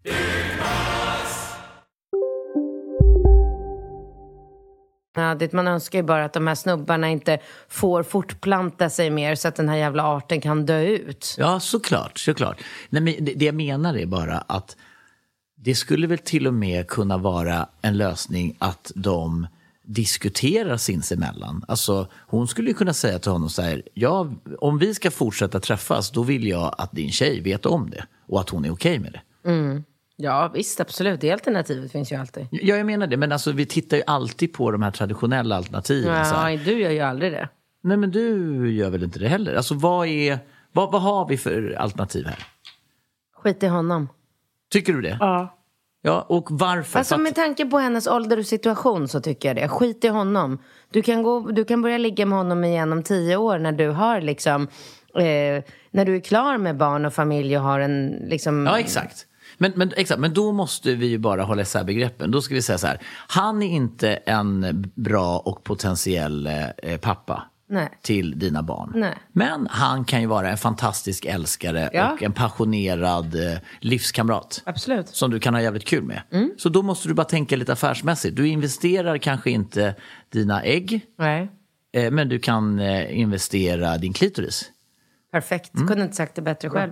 [SPEAKER 5] Ja, det man önskar ju bara att de här snubbarna inte får fortplanta sig mer så att den här jävla arten kan dö ut.
[SPEAKER 8] Ja, såklart. Nej, men det jag menar är bara att det skulle väl till och med kunna vara en lösning att de diskuterar sinsemellan. Alltså, hon skulle ju kunna säga till honom så här: ja, om vi ska fortsätta träffas, då vill jag att din tjej vet om det och att hon är okej med det.
[SPEAKER 5] Ja, visst, absolut. Det alternativet finns ju alltid.
[SPEAKER 8] Ja, jag menar det. Men alltså, vi tittar ju alltid på de här traditionella alternativen.
[SPEAKER 5] Ja,
[SPEAKER 8] så här.
[SPEAKER 5] du gör ju aldrig det.
[SPEAKER 8] Nej, men du gör väl inte det heller? Alltså, vad har vi för alternativ här?
[SPEAKER 5] Skit i honom.
[SPEAKER 8] Tycker du det?
[SPEAKER 5] Ja.
[SPEAKER 8] Ja, och varför?
[SPEAKER 5] Alltså med tanke på hennes ålder och situation så tycker jag det. Skit i honom. Du kan börja ligga med honom igen om 10 år när du har liksom... när du är klar med barn och familj och har en liksom...
[SPEAKER 8] Ja, exakt. Men då måste vi ju bara hålla isär begreppen. Då ska vi säga så här: han är inte en bra och potentiell pappa.
[SPEAKER 5] Nej.
[SPEAKER 8] Till dina barn.
[SPEAKER 5] Nej.
[SPEAKER 8] Men han kan ju vara en fantastisk älskare och en passionerad livskamrat.
[SPEAKER 5] Absolut.
[SPEAKER 8] Som du kan ha jävligt kul med. Så då måste du bara tänka lite affärsmässigt. Du investerar kanske inte dina ägg.
[SPEAKER 5] Nej.
[SPEAKER 8] Men du kan investera din klitoris.
[SPEAKER 5] Perfekt. Kunde inte sagt det bättre själv.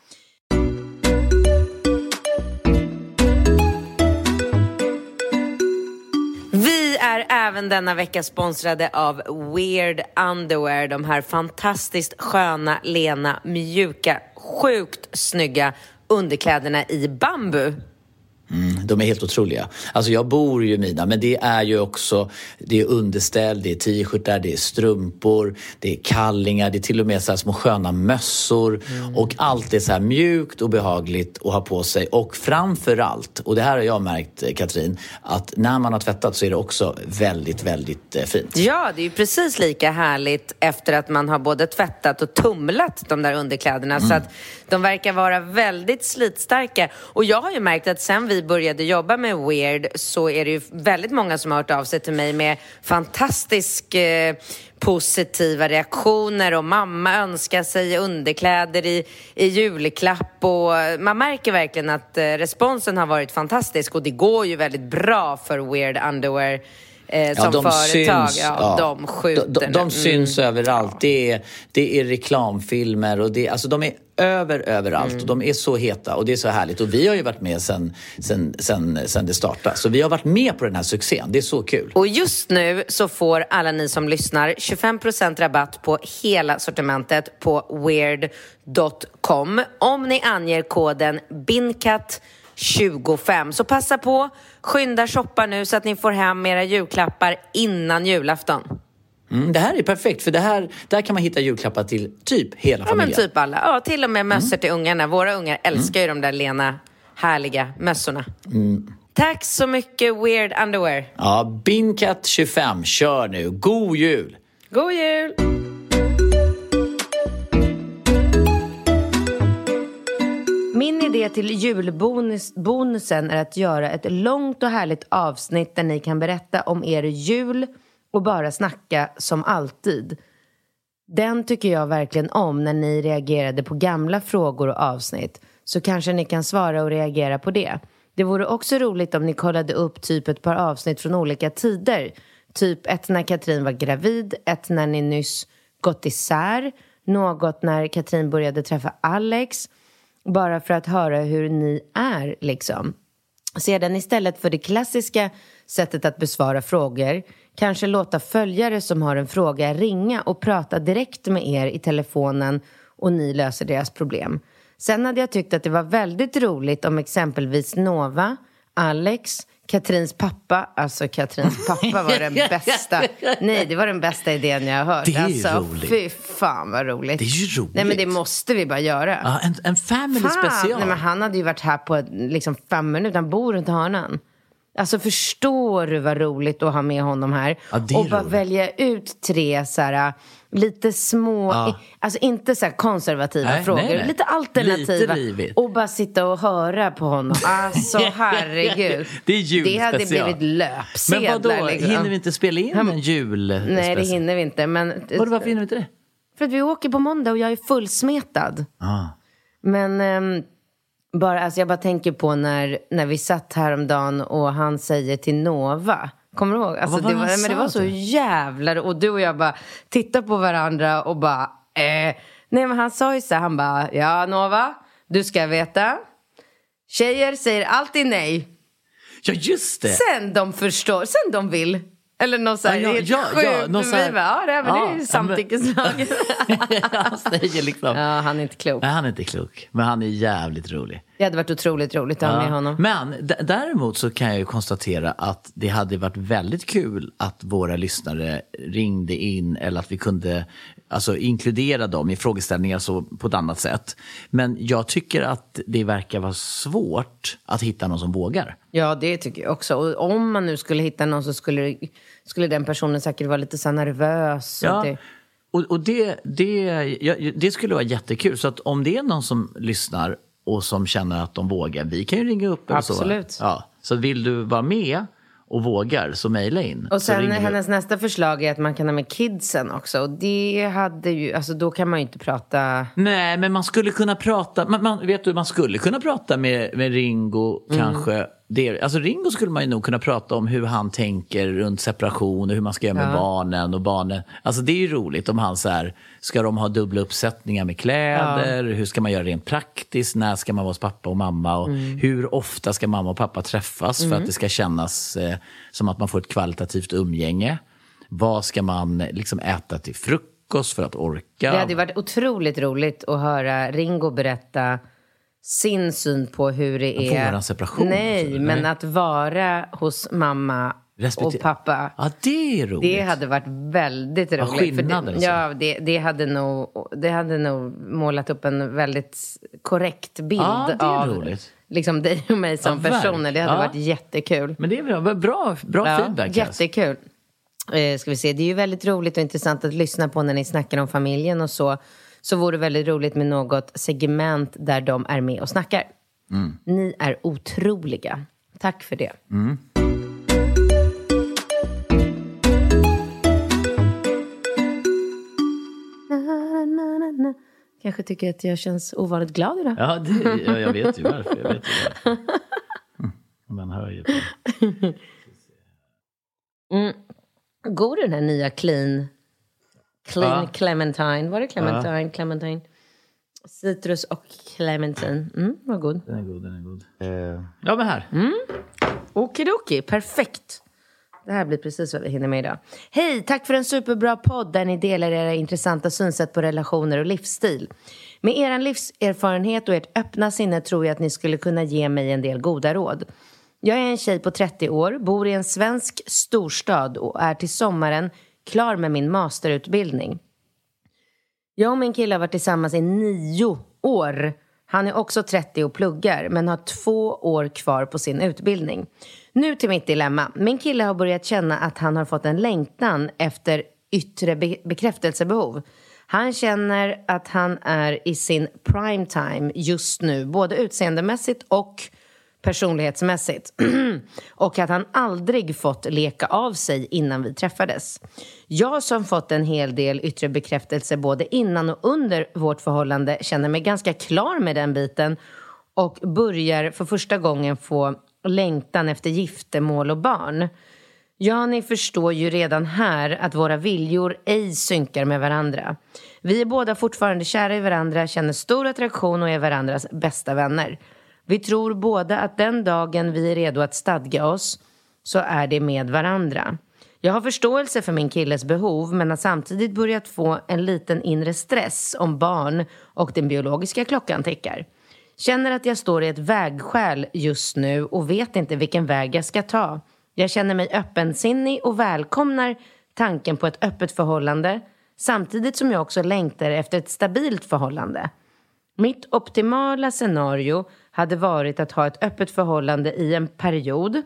[SPEAKER 5] Vi är även denna vecka sponsrade av Weird Underwear. De här fantastiskt sköna, lena, mjuka, sjukt snygga underkläderna i bambu.
[SPEAKER 8] De är helt otroliga. Alltså jag bor ju i mina, men det är ju också, det är underställ, det är t-shirtar, det är strumpor, det är kallingar, det är till och med så här små sköna mössor och allt är så här mjukt och behagligt att ha på sig. Och framförallt, och det här har jag märkt, Katrin, att när man har tvättat så är det också väldigt, väldigt fint.
[SPEAKER 5] Ja, det är ju precis lika härligt efter att man har både tvättat och tumlat de där underkläderna. Så att de verkar vara väldigt slitstarka. Och jag har ju märkt att sen vi började jobba med Weird så är det ju väldigt många som har hört av sig till mig med fantastisk positiva reaktioner, och mamma önskar sig underkläder i julklapp, och man märker verkligen att responsen har varit fantastisk, och det går ju väldigt bra för Weird Underwear som
[SPEAKER 14] de
[SPEAKER 5] företag.
[SPEAKER 14] syns,
[SPEAKER 5] De skjuter.
[SPEAKER 14] De syns överallt. Det är reklamfilmer och de är överallt och de är så heta och det är så härligt. Och vi har ju varit med sen det startade. Så vi har varit med på den här succén. Det är så kul.
[SPEAKER 5] Och just nu så får alla ni som lyssnar 25% rabatt på hela sortimentet på weird.com om ni anger koden BINCAT25. Så passa på, skynda shoppa nu så att ni får hem era julklappar innan julafton.
[SPEAKER 14] Det här är perfekt, för där kan man hitta julklappar till typ hela familjen.
[SPEAKER 5] Ja, men typ alla. Ja, till och med mössor till ungarna. Våra ungar älskar ju de där lena, härliga mössorna. Tack så mycket, Weird Underwear.
[SPEAKER 14] Ja, BINCAT 25. Kör nu. God jul!
[SPEAKER 5] God jul! Min idé till julbonusen är att göra ett långt och härligt avsnitt där ni kan berätta om er jul och bara snacka som alltid. Den tycker jag verkligen om när ni reagerade på gamla frågor och avsnitt. Så kanske ni kan svara och reagera på det. Det vore också roligt om ni kollade upp typ ett par avsnitt från olika tider. Typ ett när Katrin var gravid, ett när ni nyss gått isär, något när Katrin började träffa Alex. Bara för att höra hur ni är liksom. Sedan istället för det klassiska sättet att besvara frågor, kanske låta följare som har en fråga ringa och prata direkt med er i telefonen och ni löser deras problem. Sen hade jag tyckt att det var väldigt roligt om exempelvis Nova, Alex, Katrins pappa. Alltså Katrins pappa var den bästa. Nej, det var den bästa idén jag har hört.
[SPEAKER 14] Det är
[SPEAKER 5] alltså,
[SPEAKER 14] roligt.
[SPEAKER 5] Fy fan vad roligt.
[SPEAKER 14] Det är ju roligt.
[SPEAKER 5] Nej, men det måste vi bara göra.
[SPEAKER 14] Ja, en family special.
[SPEAKER 5] Nej, men han hade ju varit här på liksom 5 minuter. Han bor runt hörnan. Alltså förstår du vad roligt att ha med honom här.
[SPEAKER 14] Ja, det är
[SPEAKER 5] och bara
[SPEAKER 14] roligt.
[SPEAKER 5] välja ut 3 så här, lite små, alltså inte så här konservativa frågor.
[SPEAKER 14] nej.
[SPEAKER 5] Lite alternativa.
[SPEAKER 14] Lite rivigt.
[SPEAKER 5] Och bara sitta och höra på honom. Alltså herregud.
[SPEAKER 14] Det är julspecial.
[SPEAKER 5] Det hade blivit löpsedlar.
[SPEAKER 14] Men vadå,
[SPEAKER 5] liksom.
[SPEAKER 14] hinner vi inte spela in en julspecial?
[SPEAKER 5] Nej, det hinner vi inte. Men
[SPEAKER 14] Varför hinner vi inte det?
[SPEAKER 5] för att vi åker på måndag och jag är fullsmetad. Men jag bara tänker på när vi satt häromdagen och han säger till Nova. Kommer du ihåg? Alltså, det var så jävla... Och du och jag bara tittar på varandra och bara... Nej, men han sa ju så här, han bara... Ja, Nova, du ska veta. Tjejer säger alltid nej.
[SPEAKER 14] Ja, just det.
[SPEAKER 5] Sen de förstår, sen de vill. Eller något så här,
[SPEAKER 14] Ja,
[SPEAKER 5] helt
[SPEAKER 14] ja,
[SPEAKER 5] sjukt.
[SPEAKER 14] något så här-
[SPEAKER 5] Det är ju samtyckeslag.
[SPEAKER 14] Han säger liksom...
[SPEAKER 5] Ja, han är inte klok.
[SPEAKER 14] Nej, han är inte klok. Men han är jävligt rolig.
[SPEAKER 5] Det hade varit otroligt roligt att ha med honom.
[SPEAKER 14] Men däremot så kan jag ju konstatera att det hade varit väldigt kul att våra lyssnare ringde in eller att vi kunde inkludera dem i frågeställningar så på ett annat sätt. Men jag tycker att det verkar vara svårt att hitta någon som vågar.
[SPEAKER 5] Ja, det tycker jag också. Och om man nu skulle hitta någon så skulle den personen säkert vara lite så nervös.
[SPEAKER 14] Ja. Och det skulle vara jättekul. Så att om det är någon som lyssnar och som känner att de vågar, vi kan ju ringa upp.
[SPEAKER 5] Absolut.
[SPEAKER 14] Så. Ja. Så vill du vara med och vågar, så mejla in.
[SPEAKER 5] Och sen hennes nästa förslag är att man kan ha med kidsen också. Och det hade ju, då kan man ju inte prata...
[SPEAKER 14] Nej, men man skulle kunna prata... Man skulle kunna prata med Ringo kanske... Ringo skulle man ju nog kunna prata om hur han tänker runt separation och hur man ska göra med barnen och barnen. Alltså det är ju roligt om han så här, ska de ha dubbla uppsättningar med kläder? Hur ska man göra rent praktiskt? När ska man vara hos pappa och mamma? Och hur ofta ska mamma och pappa träffas för att det ska kännas som att man får ett kvalitativt umgänge? Vad ska man liksom äta till frukost för att orka?
[SPEAKER 5] Det hade varit otroligt roligt att höra Ringo berätta sin syn på hur det är.
[SPEAKER 14] Våran separation.
[SPEAKER 5] Nej, men att vara hos mamma och pappa.
[SPEAKER 14] Ja, det är roligt.
[SPEAKER 5] Det hade varit väldigt roligt.
[SPEAKER 14] Skillnaden,
[SPEAKER 5] ja, det hade nog målat upp en väldigt korrekt bild av liksom dig och mig som personer. Det hade varit jättekul.
[SPEAKER 14] Men det är bra feedback.
[SPEAKER 5] Jättekul. Ska vi se, det är ju väldigt roligt och intressant att lyssna på när ni snackar om familjen och så vore det väldigt roligt med något segment där de är med och snackar. Ni är otroliga. Tack för det. Kanske tycker att jag känns ovanligt glad idag.
[SPEAKER 14] Ja, jag vet ju varför. Man hör ju på.
[SPEAKER 5] god den här nya clean clementine. Var det clementine? Clementine. Citrus och clementine. Vad god.
[SPEAKER 8] Den är god. Ja, men här.
[SPEAKER 5] Okidoki, perfekt. Det här blir precis vad vi hinner med idag. Hej, tack för en superbra podd där ni delar era intressanta synsätt på relationer och livsstil. Med er livserfarenhet och ert öppna sinne tror jag att ni skulle kunna ge mig en del goda råd. Jag är en tjej på 30 år, bor i en svensk storstad och är till sommaren klar med min masterutbildning. Jag och min kille har varit tillsammans i 9 år. Han är också 30 och pluggar men har 2 år kvar på sin utbildning. Nu till mitt dilemma. Min kille har börjat känna att han har fått en längtan efter yttre bekräftelsebehov. Han känner att han är i sin prime time just nu, både utseendemässigt och personlighetsmässigt. Och att han aldrig fått leka av sig innan vi träffades. Jag som fått en hel del yttre bekräftelse både innan och under vårt förhållande känner mig ganska klar med den biten och börjar för första gången få längtan efter giftermål och barn. Ja, ni förstår ju redan här att våra viljor ej synkar med varandra. Vi är båda fortfarande kära i varandra, känner stor attraktion och är varandras bästa vänner. Vi tror båda att den dagen vi är redo att stadga oss så är det med varandra. Jag har förståelse för min killes behov men har samtidigt börjat få en liten inre stress om barn och den biologiska klockan tickar. Känner att jag står i ett vägskäl just nu och vet inte vilken väg jag ska ta. Jag känner mig öppensinnig och välkomnar tanken på ett öppet förhållande samtidigt som jag också längtar efter ett stabilt förhållande. Mitt optimala scenario hade varit att ha ett öppet förhållande i en period,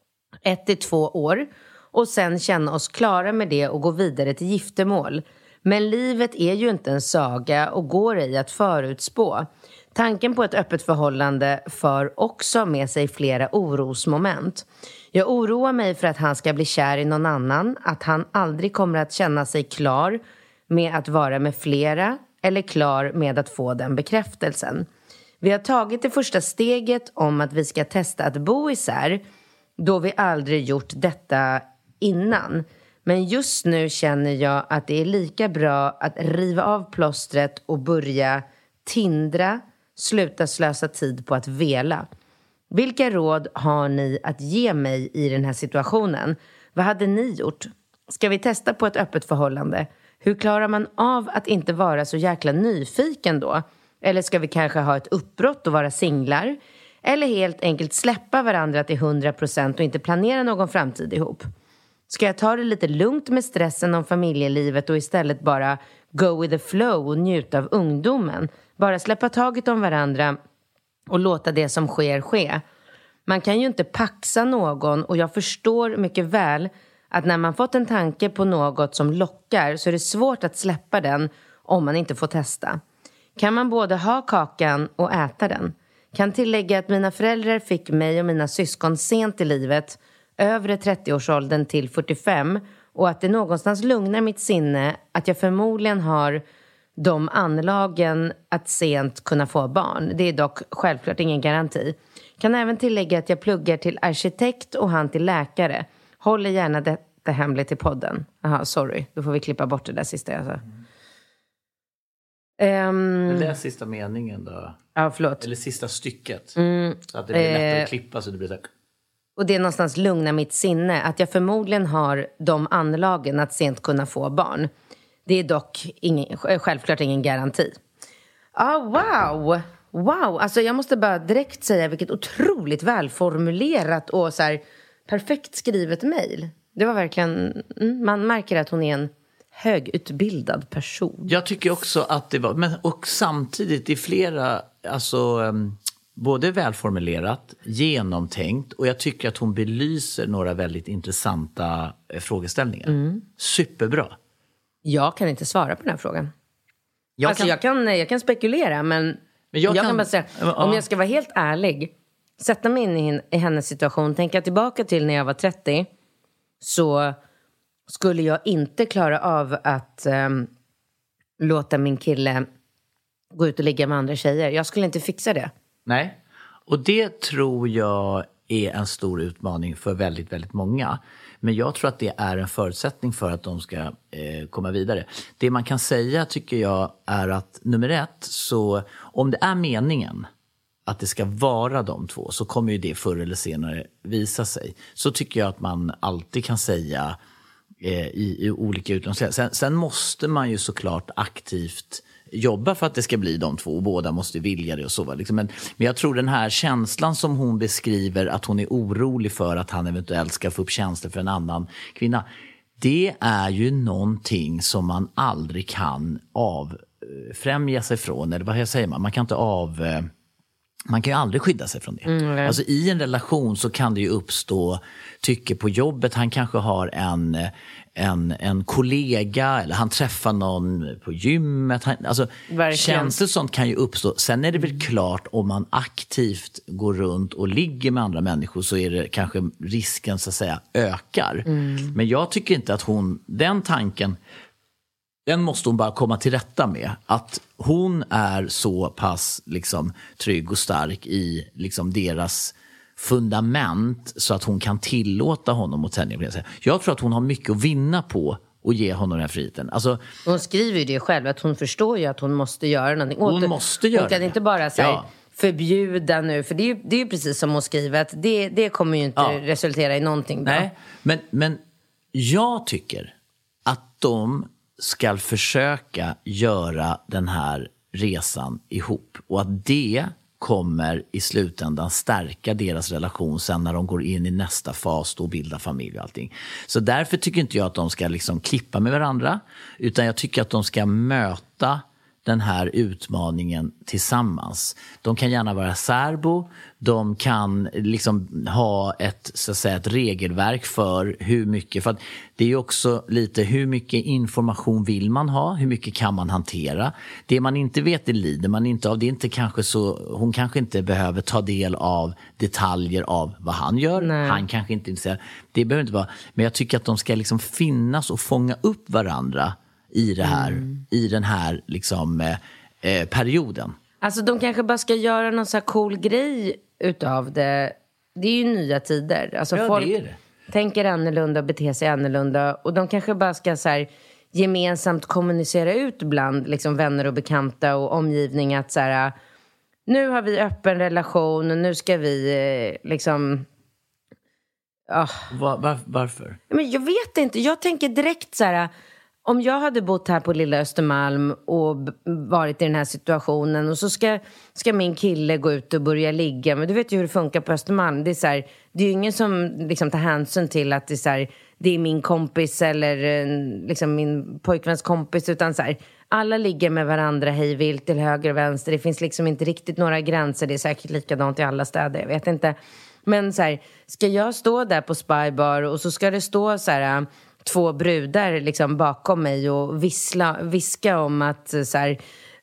[SPEAKER 5] 1 till 2 år, och sen känna oss klara med det och gå vidare till giftermål. Men livet är ju inte en saga och går i att förutspå. Tanken på ett öppet förhållande för också med sig flera orosmoment. Jag oroar mig för att han ska bli kär i någon annan, att han aldrig kommer att känna sig klar med att vara med flera eller klar med att få den bekräftelsen. Vi har tagit det första steget om att vi ska testa att bo isär, då vi aldrig gjort detta innan. Men just nu känner jag att det är lika bra att riva av plåstret och börja tindra, sluta slösa tid på att vela. Vilka råd har ni att ge mig i den här situationen? Vad hade ni gjort? Ska vi testa på ett öppet förhållande? Hur klarar man av att inte vara så jäkla nyfiken då? Eller ska vi kanske ha ett uppbrott och vara singlar? Eller helt enkelt släppa varandra till 100% och inte planera någon framtid ihop? Ska jag ta det lite lugnt med stressen om familjelivet och istället bara go with the flow och njuta av ungdomen? Bara släppa taget om varandra och låta det som sker ske. Man kan ju inte paxa någon och jag förstår mycket väl att när man fått en tanke på något som lockar så är det svårt att släppa den om man inte får testa. Kan man både ha kakan och äta den? Kan tillägga att mina föräldrar fick mig och mina syskon sent i livet, övre 30-årsåldern till 45, och att det någonstans lugnar mitt sinne att jag förmodligen har de anlagen att sent kunna få barn. Det är dock självklart ingen garanti. Kan även tillägga att jag pluggar till arkitekt och han till läkare. Håller gärna detta hemligt i podden. Aha, sorry. Då får vi klippa bort det där sista jag sa.
[SPEAKER 8] Läs sista meningen då.
[SPEAKER 5] Ja, förlåt.
[SPEAKER 8] Eller sista stycket. Så att det blir lättare att klippa så det blir så här.
[SPEAKER 5] Och det är någonstans lugna mitt sinne att jag förmodligen har de anlagen att sent kunna få barn. Det är dock självklart ingen garanti. Wow! Wow, alltså jag måste bara direkt säga vilket otroligt välformulerat och så här perfekt skrivet mejl. Det var verkligen, man märker att hon är en högutbildad person.
[SPEAKER 8] Jag tycker också att det var, och samtidigt i flera, alltså både välformulerat, genomtänkt, och jag tycker att hon belyser några väldigt intressanta frågeställningar. Superbra.
[SPEAKER 5] Jag kan inte svara på den här frågan. Jag kan spekulera, men jag kan bara säga, om jag ska vara helt ärlig, sätta mig in i hennes situation, tänka tillbaka till när jag var 30, så skulle jag inte klara av att låta min kille gå ut och ligga med andra tjejer. Jag skulle inte fixa det.
[SPEAKER 8] Nej, och det tror jag
[SPEAKER 14] är en stor utmaning för väldigt, väldigt många. Men jag tror att det är en förutsättning för att de ska komma vidare. Det man kan säga tycker jag är att nummer 1, så om det är meningen att det ska vara de två, så kommer ju det förr eller senare visa sig. Så tycker jag att man alltid kan säga i olika utlandsländer. Sen måste man ju såklart aktivt jobba för att det ska bli de två, och båda måste vilja det och så. Liksom. Men jag tror den här känslan som hon beskriver, att hon är orolig för att han eventuellt ska få upp känslor för en annan kvinna, det är ju någonting som man aldrig kan avfrämja sig från, eller vad säger man? Man kan inte man kan ju aldrig skydda sig från det. Alltså i en relation så kan det ju uppstå tycke på jobbet. Han kanske har en kollega, eller han träffar någon på gymmet. Känslor sånt kan ju uppstå. Sen är det väl klart, om man aktivt går runt och ligger med andra människor, så är det kanske risken så att säga ökar. Men jag tycker inte att den tanken, den måste hon bara komma till rätta med. Att hon är så pass liksom trygg och stark i liksom deras fundament, så att hon kan tillåta honom att tänja. Jag tror att hon har mycket att vinna på att ge honom den här friheten. Alltså,
[SPEAKER 5] hon skriver ju det själv, att hon förstår ju att hon måste göra någonting.
[SPEAKER 14] Hon måste göra det.
[SPEAKER 5] Hon kan inte bara säga förbjuda nu, för det är ju precis som hon skriver, att det kommer ju inte resultera i någonting bra.
[SPEAKER 14] Nej, men jag tycker att de ska försöka göra den här resan ihop, och att det kommer i slutändan stärka deras relation sen när de går in i nästa fas och bildar familj och allting. Så därför tycker inte jag att de ska liksom klippa med varandra, utan jag tycker att de ska möta den här utmaningen tillsammans. De kan gärna vara särbo, de kan liksom ha ett regelverk för hur mycket, för att det är ju också lite hur mycket information vill man ha, hur mycket kan man hantera. Det man inte vet, det lider man inte av. Det är inte kanske så, hon kanske inte behöver ta del av detaljer av vad han gör. Nej. Han kanske inte intresserad. Det behöver inte vara, men jag tycker att de ska liksom finnas och fånga upp varandra i det här, i den här liksom, perioden.
[SPEAKER 5] Alltså de kanske bara ska göra någon så här cool grej utav det. Det är ju nya tider. Alltså folk tänker annorlunda och beter sig annorlunda. Och de kanske bara ska så här, gemensamt kommunicera ut bland liksom, vänner och bekanta och omgivning, att så här, nu har vi öppen relation och nu ska vi liksom...
[SPEAKER 14] Varför?
[SPEAKER 5] Men jag vet inte. Jag tänker direkt så här... Om jag hade bott här på lilla Östermalm och varit i den här situationen, och så ska min kille gå ut och börja ligga. Men du vet ju hur det funkar på Östermalm. Det är så här, det är ju ingen som liksom tar hänsyn till att det är så här, det är min kompis eller liksom min pojkväns kompis, utan så här, alla ligger med varandra hej vilt till höger och vänster. Det finns liksom inte riktigt några gränser. Det är säkert likadant i alla städer, jag vet inte. Men så här, ska jag stå där på Spybar och så ska det stå så här... 2 brudar liksom bakom mig och viska om att så här,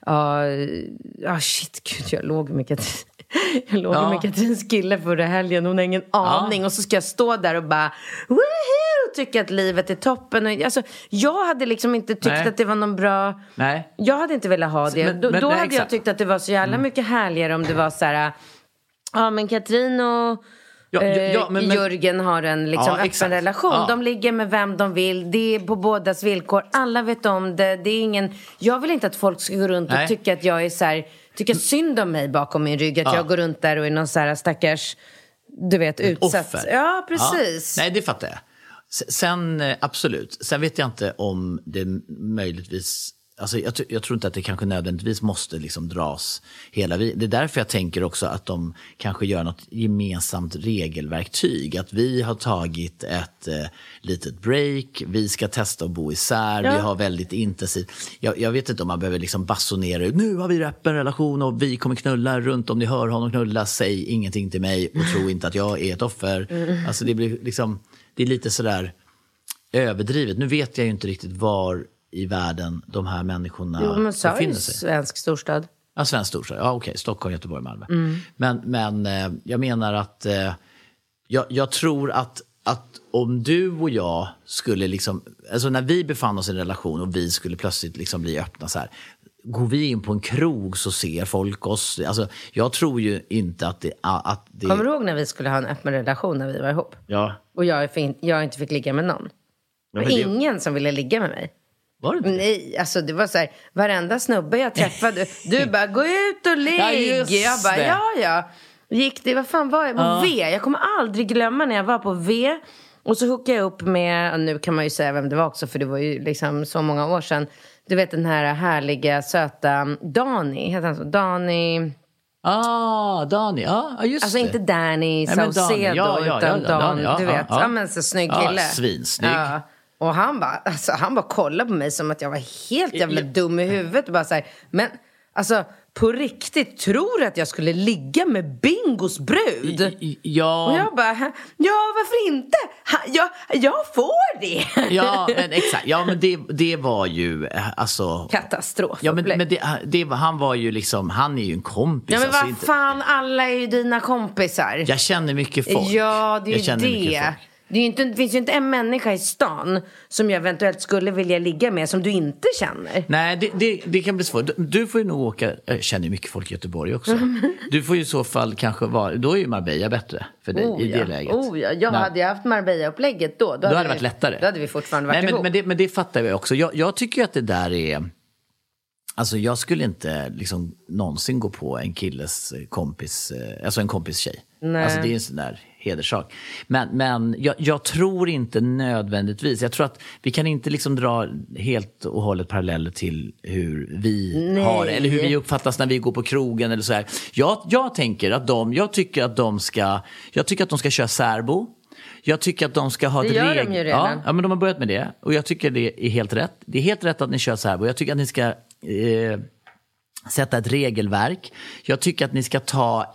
[SPEAKER 5] shit, gud, jag låg med Katrins kille förra helgen, hon har ingen aning, och så ska jag stå där och bara woohoo, tycka att livet är toppen. Och, alltså, jag hade liksom inte tyckt att det var någon bra. Nej. Jag hade inte velat ha det. Då hade jag tyckt att det var så jävla mycket härligare om det var så här, men Katrin och men Jörgen har en liksom öppen relation. De ligger med vem de vill. Det är på bådas villkor. Alla vet om det. Det är ingen... Jag vill inte att folk ska gå runt och tycka att jag är så här, tycka synd om mig bakom min rygg. Att jag går runt där och är någon så här stackars, du vet, utsatt. Offer. Ja, precis.
[SPEAKER 14] Nej, det fattar jag. Sen, absolut. Sen vet jag inte om det möjligtvis... Alltså jag tror inte att det kanske nödvändigtvis måste liksom dras hela. Det är därför jag tänker också att de kanske gör något gemensamt regelverktyg. Att vi har tagit ett litet break, vi ska testa att bo isär, vi har väldigt intensivt. Jag vet inte om man behöver liksom basunera ut, nu har vi öppen relation och vi kommer knulla runt, om ni hör honom knulla, säg ingenting till mig och tro inte att jag är ett offer. Alltså det blir liksom, det är lite sådär överdrivet. Nu vet jag ju inte riktigt var i världen de här människorna befinner sig.
[SPEAKER 5] Svensk storstad.
[SPEAKER 14] Ja, svensk storstad. Ja, okej. Stockholm, Göteborg, Malmö. Men jag menar att jag tror att om du och jag skulle liksom, alltså när vi befann oss i en relation och vi skulle plötsligt liksom bli öppna så här, går vi in på en krog så ser folk oss. Alltså, jag tror ju inte att det...
[SPEAKER 5] Kommer du ihåg när vi skulle ha en öppen relation när vi var ihop?
[SPEAKER 14] Ja.
[SPEAKER 5] Och jag inte fick ligga med någon. Det var ingen som ville ligga med mig.
[SPEAKER 14] Var det inte?
[SPEAKER 5] Nej, alltså det var så här, varenda snubbe jag träffade, du bara, gå ut och ligg. Jag bara, ja. Gick det, vad fan var jag på V? Jag kommer aldrig glömma när jag var på V. Och så hookade jag upp med, nu kan man ju säga vem det var också, för det var ju liksom så många år sedan. Du vet den här härliga, söta Dani, heter han så? Dani,
[SPEAKER 14] ja just
[SPEAKER 5] alltså
[SPEAKER 14] det.
[SPEAKER 5] inte Danny Saucedo, utan Dan, du vet. Ja, men så snygg kille.
[SPEAKER 14] Svinsnygg.
[SPEAKER 5] Ja. Och han bara kollade på mig som att jag var helt jävla dum i huvudet. Och bara så här, men alltså på riktigt, tror att jag skulle ligga med Bingos brud?
[SPEAKER 14] Ja.
[SPEAKER 5] Och jag bara, varför inte? Jag får det.
[SPEAKER 14] Ja, men exakt. Ja, men det var ju alltså
[SPEAKER 5] katastrof.
[SPEAKER 14] Ja, men han var ju liksom, han är ju en kompis.
[SPEAKER 5] Ja, men vad fan, alla är ju dina kompisar.
[SPEAKER 14] Jag känner mycket folk.
[SPEAKER 5] Ja, det är ju det. Det finns ju inte en människa i stan som jag eventuellt skulle vilja ligga med som du inte känner.
[SPEAKER 14] Nej, det kan bli svårt. Du får ju nog åka, jag känner ju mycket folk i Göteborg också. Du får ju i så fall kanske vara, då är ju Marbella bättre för dig i det läget.
[SPEAKER 5] Hade jag haft Marbella-upplägget då hade
[SPEAKER 14] det varit lättare.
[SPEAKER 5] Då hade vi fortfarande varit ihop.
[SPEAKER 14] Men det fattar jag också. Jag tycker att det där är, alltså jag skulle inte liksom någonsin gå på en killes kompis, alltså en kompis tjej. Nej. Alltså det är en sån där hederssak. Men jag tror inte nödvändigtvis. Jag tror att vi kan inte liksom dra helt och hållet paralleller till hur vi har det, eller hur vi uppfattas när vi går på krogen eller så här. Jag tänker att jag tycker att de ska köra särbo. Jag tycker att de ska ha
[SPEAKER 5] det gör de ju redan.
[SPEAKER 14] Ja, men de har börjat med det. Och jag tycker det är helt rätt. Det är helt rätt att ni kör särbo. Jag tycker att ni ska sätta ett regelverk. Jag tycker att ni ska ta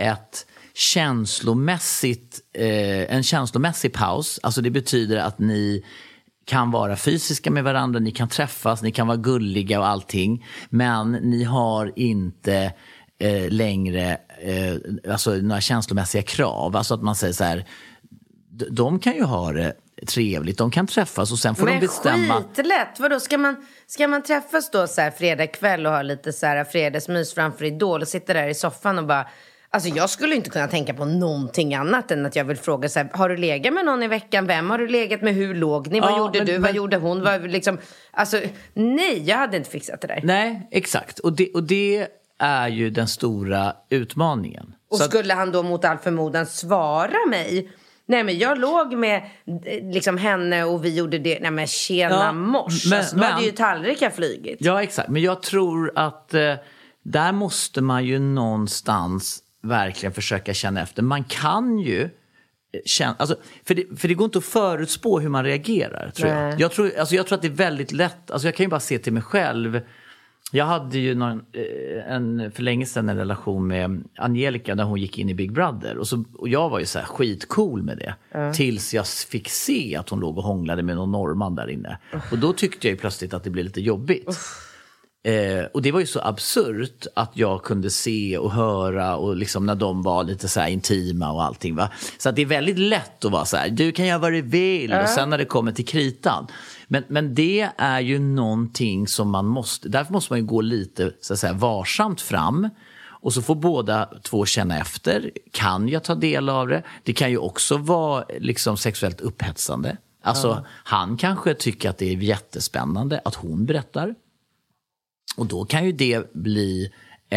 [SPEAKER 14] en känslomässig paus. Alltså det betyder att ni kan vara fysiska med varandra, ni kan träffas, ni kan vara gulliga och allting. Men ni har inte längre alltså några känslomässiga krav. Alltså att man säger så här, de kan ju ha det trevligt, de kan träffas och sen får de bestämma.
[SPEAKER 5] Men skitlätt, vadå? Ska man träffas då så här fredag kväll och ha lite så här fredagsmys framför Idol och sitta där i soffan och bara... Alltså jag skulle inte kunna tänka på någonting annat än att jag vill fråga så här, har du legat med någon i veckan? Vem har du legat med? Hur låg ni? Vad gjorde du? Vad gjorde hon? Vad, liksom, alltså, nej, jag hade inte fixat det där.
[SPEAKER 14] Nej, exakt. Och det är ju den stora utmaningen.
[SPEAKER 5] Och så skulle han då mot all förmodan svara mig... Nej, men jag låg med liksom henne och vi gjorde det. Nej, men tjena mors. Då hade ju tallrikar flygit. Ja,
[SPEAKER 14] exakt. Men jag tror att där måste man ju någonstans verkligen försöka känna efter. Man kan ju känna... Alltså, för det går inte att förutspå hur man reagerar, tror jag. Jag tror att det är väldigt lätt. Alltså, jag kan ju bara se till mig själv... Jag hade ju för länge sedan en relation med Angelica när hon gick in i Big Brother. Och jag var ju så här skitcool med det. Tills jag fick se att hon låg och hånglade med någon norrman där inne. Och då tyckte jag ju plötsligt att det blev lite jobbigt. Och det var ju så absurt att jag kunde se och höra och liksom när de var lite så här intima och allting, va. Så att det är väldigt lätt att vara så här, du kan göra vad du vill, och sen när det kommer till kritan. Men det är ju någonting som man måste, därför måste man ju gå lite så att säga varsamt fram. Och så får båda två känna efter, kan jag ta del av det? Det kan ju också vara liksom sexuellt upphetsande. Alltså han kanske tycker att det är jättespännande att hon berättar. Och då kan ju det bli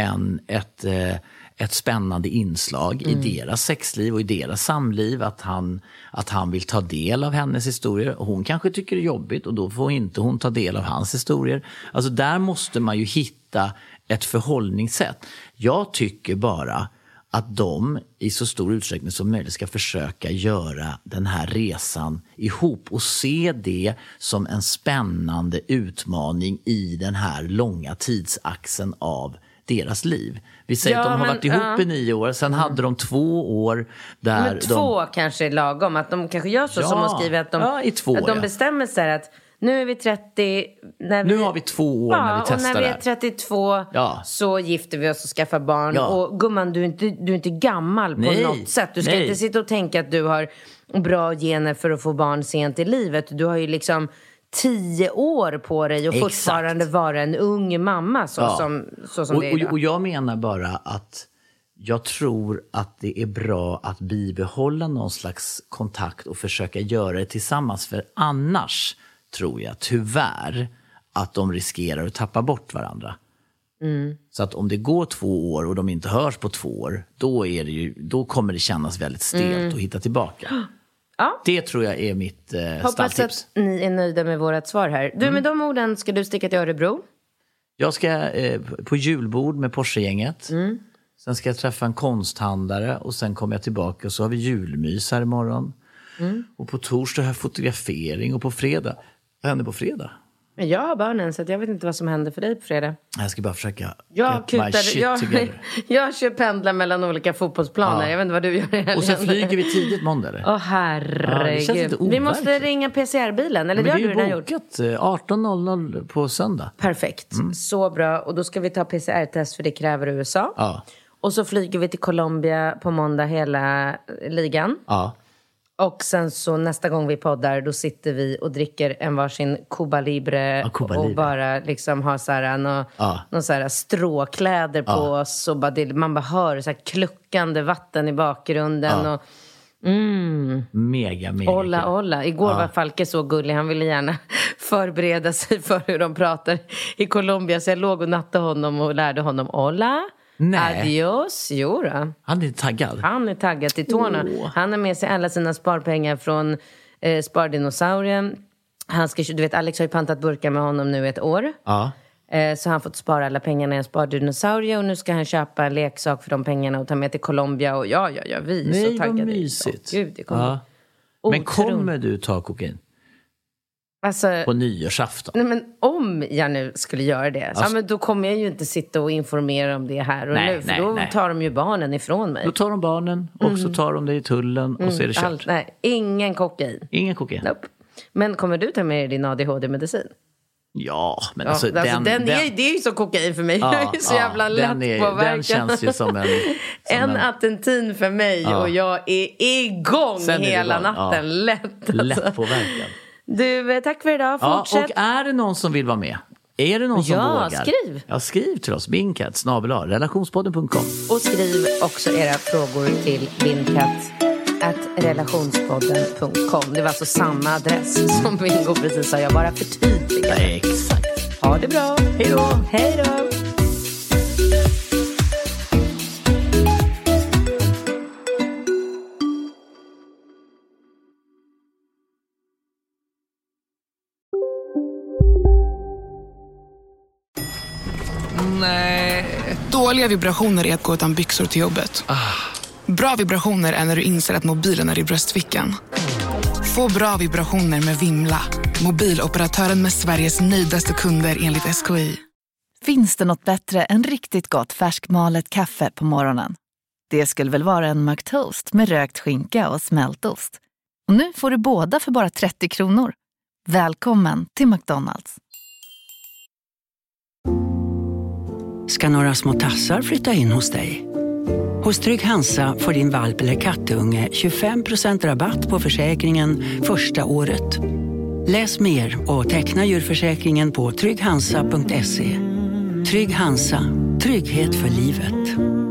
[SPEAKER 14] ett spännande inslag i deras sexliv och i deras samliv, att han vill ta del av hennes historier. Och hon kanske tycker det är jobbigt och då får inte hon ta del av hans historier. Alltså där måste man ju hitta ett förhållningssätt. Jag tycker bara att de i så stor utsträckning som möjligt ska försöka göra den här resan ihop och se det som en spännande utmaning i den här långa tidsaxeln av deras liv. Vi säger att de har varit ihop i 9 år, sen hade de 2 år där
[SPEAKER 5] men 2 kanske är lagom, att de kanske gör så som de skriver att de bestämmer sig att nu är vi 30
[SPEAKER 14] nu har vi 2 år när vi testar det.
[SPEAKER 5] Och när vi är 32 så gifter vi oss och skaffar barn. Och gumman, du är inte gammal på något sätt. Du ska inte sitta och tänka att du har bra gener för att få barn sent i livet. Du har ju liksom 10 år på dig och fortfarande vara en ung mamma så som det är idag.
[SPEAKER 14] Och jag menar bara att jag tror att det är bra att bibehålla någon slags kontakt och försöka göra det tillsammans. För annars tror jag tyvärr att de riskerar att tappa bort varandra. Så att om det går 2 år och de inte hörs på 2 år, då kommer det kännas väldigt stelt att hitta tillbaka.
[SPEAKER 5] Ja.
[SPEAKER 14] Det tror jag är mitt
[SPEAKER 5] hoppas
[SPEAKER 14] stalltips.
[SPEAKER 5] att ni är nöjda med vårat svar här. Du, med de orden ska du sticka till Örebro.
[SPEAKER 14] Jag ska på julbord med Porsche-gänget. Sen ska jag träffa en konsthandlare och sen kommer jag tillbaka och så har vi julmys här imorgon. Och på torsdag har jag fotografering och på fredag. Vad händer på fredag?
[SPEAKER 5] Jag har barnen så jag vet inte vad som händer för dig på fredag.
[SPEAKER 14] Jag ska bara försöka
[SPEAKER 5] jag kör pendlar mellan olika fotbollsplaner. Jag vet inte vad du gör.
[SPEAKER 14] Och sen flyger vi tidigt måndag eller?
[SPEAKER 5] Herregud. Vi måste ringa PCR-bilen. Eller det har du redan gjort.
[SPEAKER 14] 18.00 på söndag.
[SPEAKER 5] Perfekt. Så bra. Och då ska vi ta PCR-test för det kräver USA.
[SPEAKER 14] Ja.
[SPEAKER 5] Och så flyger vi till Colombia på måndag hela ligan.
[SPEAKER 14] Ja.
[SPEAKER 5] Och sen så nästa gång vi poddar då sitter vi och dricker en varsin Cuba Libre och bara liksom har så här någon så här stråkläder på oss och man bara hör så här kluckande vatten i bakgrunden och
[SPEAKER 14] mega
[SPEAKER 5] Olla. Igår var Falke så gullig. Han ville gärna förbereda sig för hur de pratar i Colombia så jag låg och nattade honom och lärde honom Olla. Nej. Adios, jo då.
[SPEAKER 14] Han är taggad.
[SPEAKER 5] Han är taggad till tårna. Han har med sig alla sina sparpengar från Spardinosaurien. Han ska, du vet, Alex har ju pantat burkar med honom nu 1 år.
[SPEAKER 14] Ja.
[SPEAKER 5] Så han fått spara alla pengarna i en Spardinosaurien. Och nu ska han köpa en leksak för de pengarna och ta med till Colombia. Och ja, vi är så taggade.
[SPEAKER 14] Vad mysigt.
[SPEAKER 5] Gud, det kommer.
[SPEAKER 14] Men kommer du ta kokain?
[SPEAKER 5] Alltså,
[SPEAKER 14] på nyårsafton.
[SPEAKER 5] Nej, men om jag nu skulle göra det men då kommer jag ju inte sitta och informera om det här och nu. För då tar de ju barnen ifrån mig.
[SPEAKER 14] Då tar de barnen och så tar de det i tullen och så är det kört.
[SPEAKER 5] Ingen kokain.
[SPEAKER 14] Ingen kokain.
[SPEAKER 5] Nope. Men kommer du ta med din ADHD-medicin?
[SPEAKER 14] Ja, men
[SPEAKER 5] det är ju så kokain för mig. Jag är så jävla lätt påverkad.
[SPEAKER 14] Den känns ju som
[SPEAKER 5] en Attentin för mig och jag är igång hela natten. Lätt
[SPEAKER 14] påverkad.
[SPEAKER 5] Du, tack för idag. Fortsätt.
[SPEAKER 14] Och är det någon som vill vara med? Är det någon som vågar?
[SPEAKER 5] Skriv.
[SPEAKER 14] Ja, skriv till oss. binkat@relationspodden.com.
[SPEAKER 5] Och skriv också era frågor till binkat@relationspodden.com. Det var alltså samma adress som Bingo precis sa. Jag bara förtydligar.
[SPEAKER 14] Exakt.
[SPEAKER 5] Ha det bra.
[SPEAKER 14] Hej då.
[SPEAKER 5] Hej då.
[SPEAKER 15] Nej. Dåliga vibrationer är att gå utan byxor till jobbet. Bra vibrationer är när du inser att mobilen är i bröstfickan. Få bra vibrationer med Vimla. Mobiloperatören med Sveriges nöjdaste kunder enligt SKI.
[SPEAKER 16] Finns det något bättre än riktigt gott färskmalet kaffe på morgonen? Det skulle väl vara en McToast med rökt skinka och smältost. Och nu får du båda för bara 30 kronor. Välkommen till McDonald's.
[SPEAKER 17] Ska några små tassar flytta in hos dig? Hos Trygg Hansa får din valp eller kattunge 25% rabatt på försäkringen första året. Läs mer och teckna djurförsäkringen på trygghansa.se. Trygg Hansa, trygghet för livet.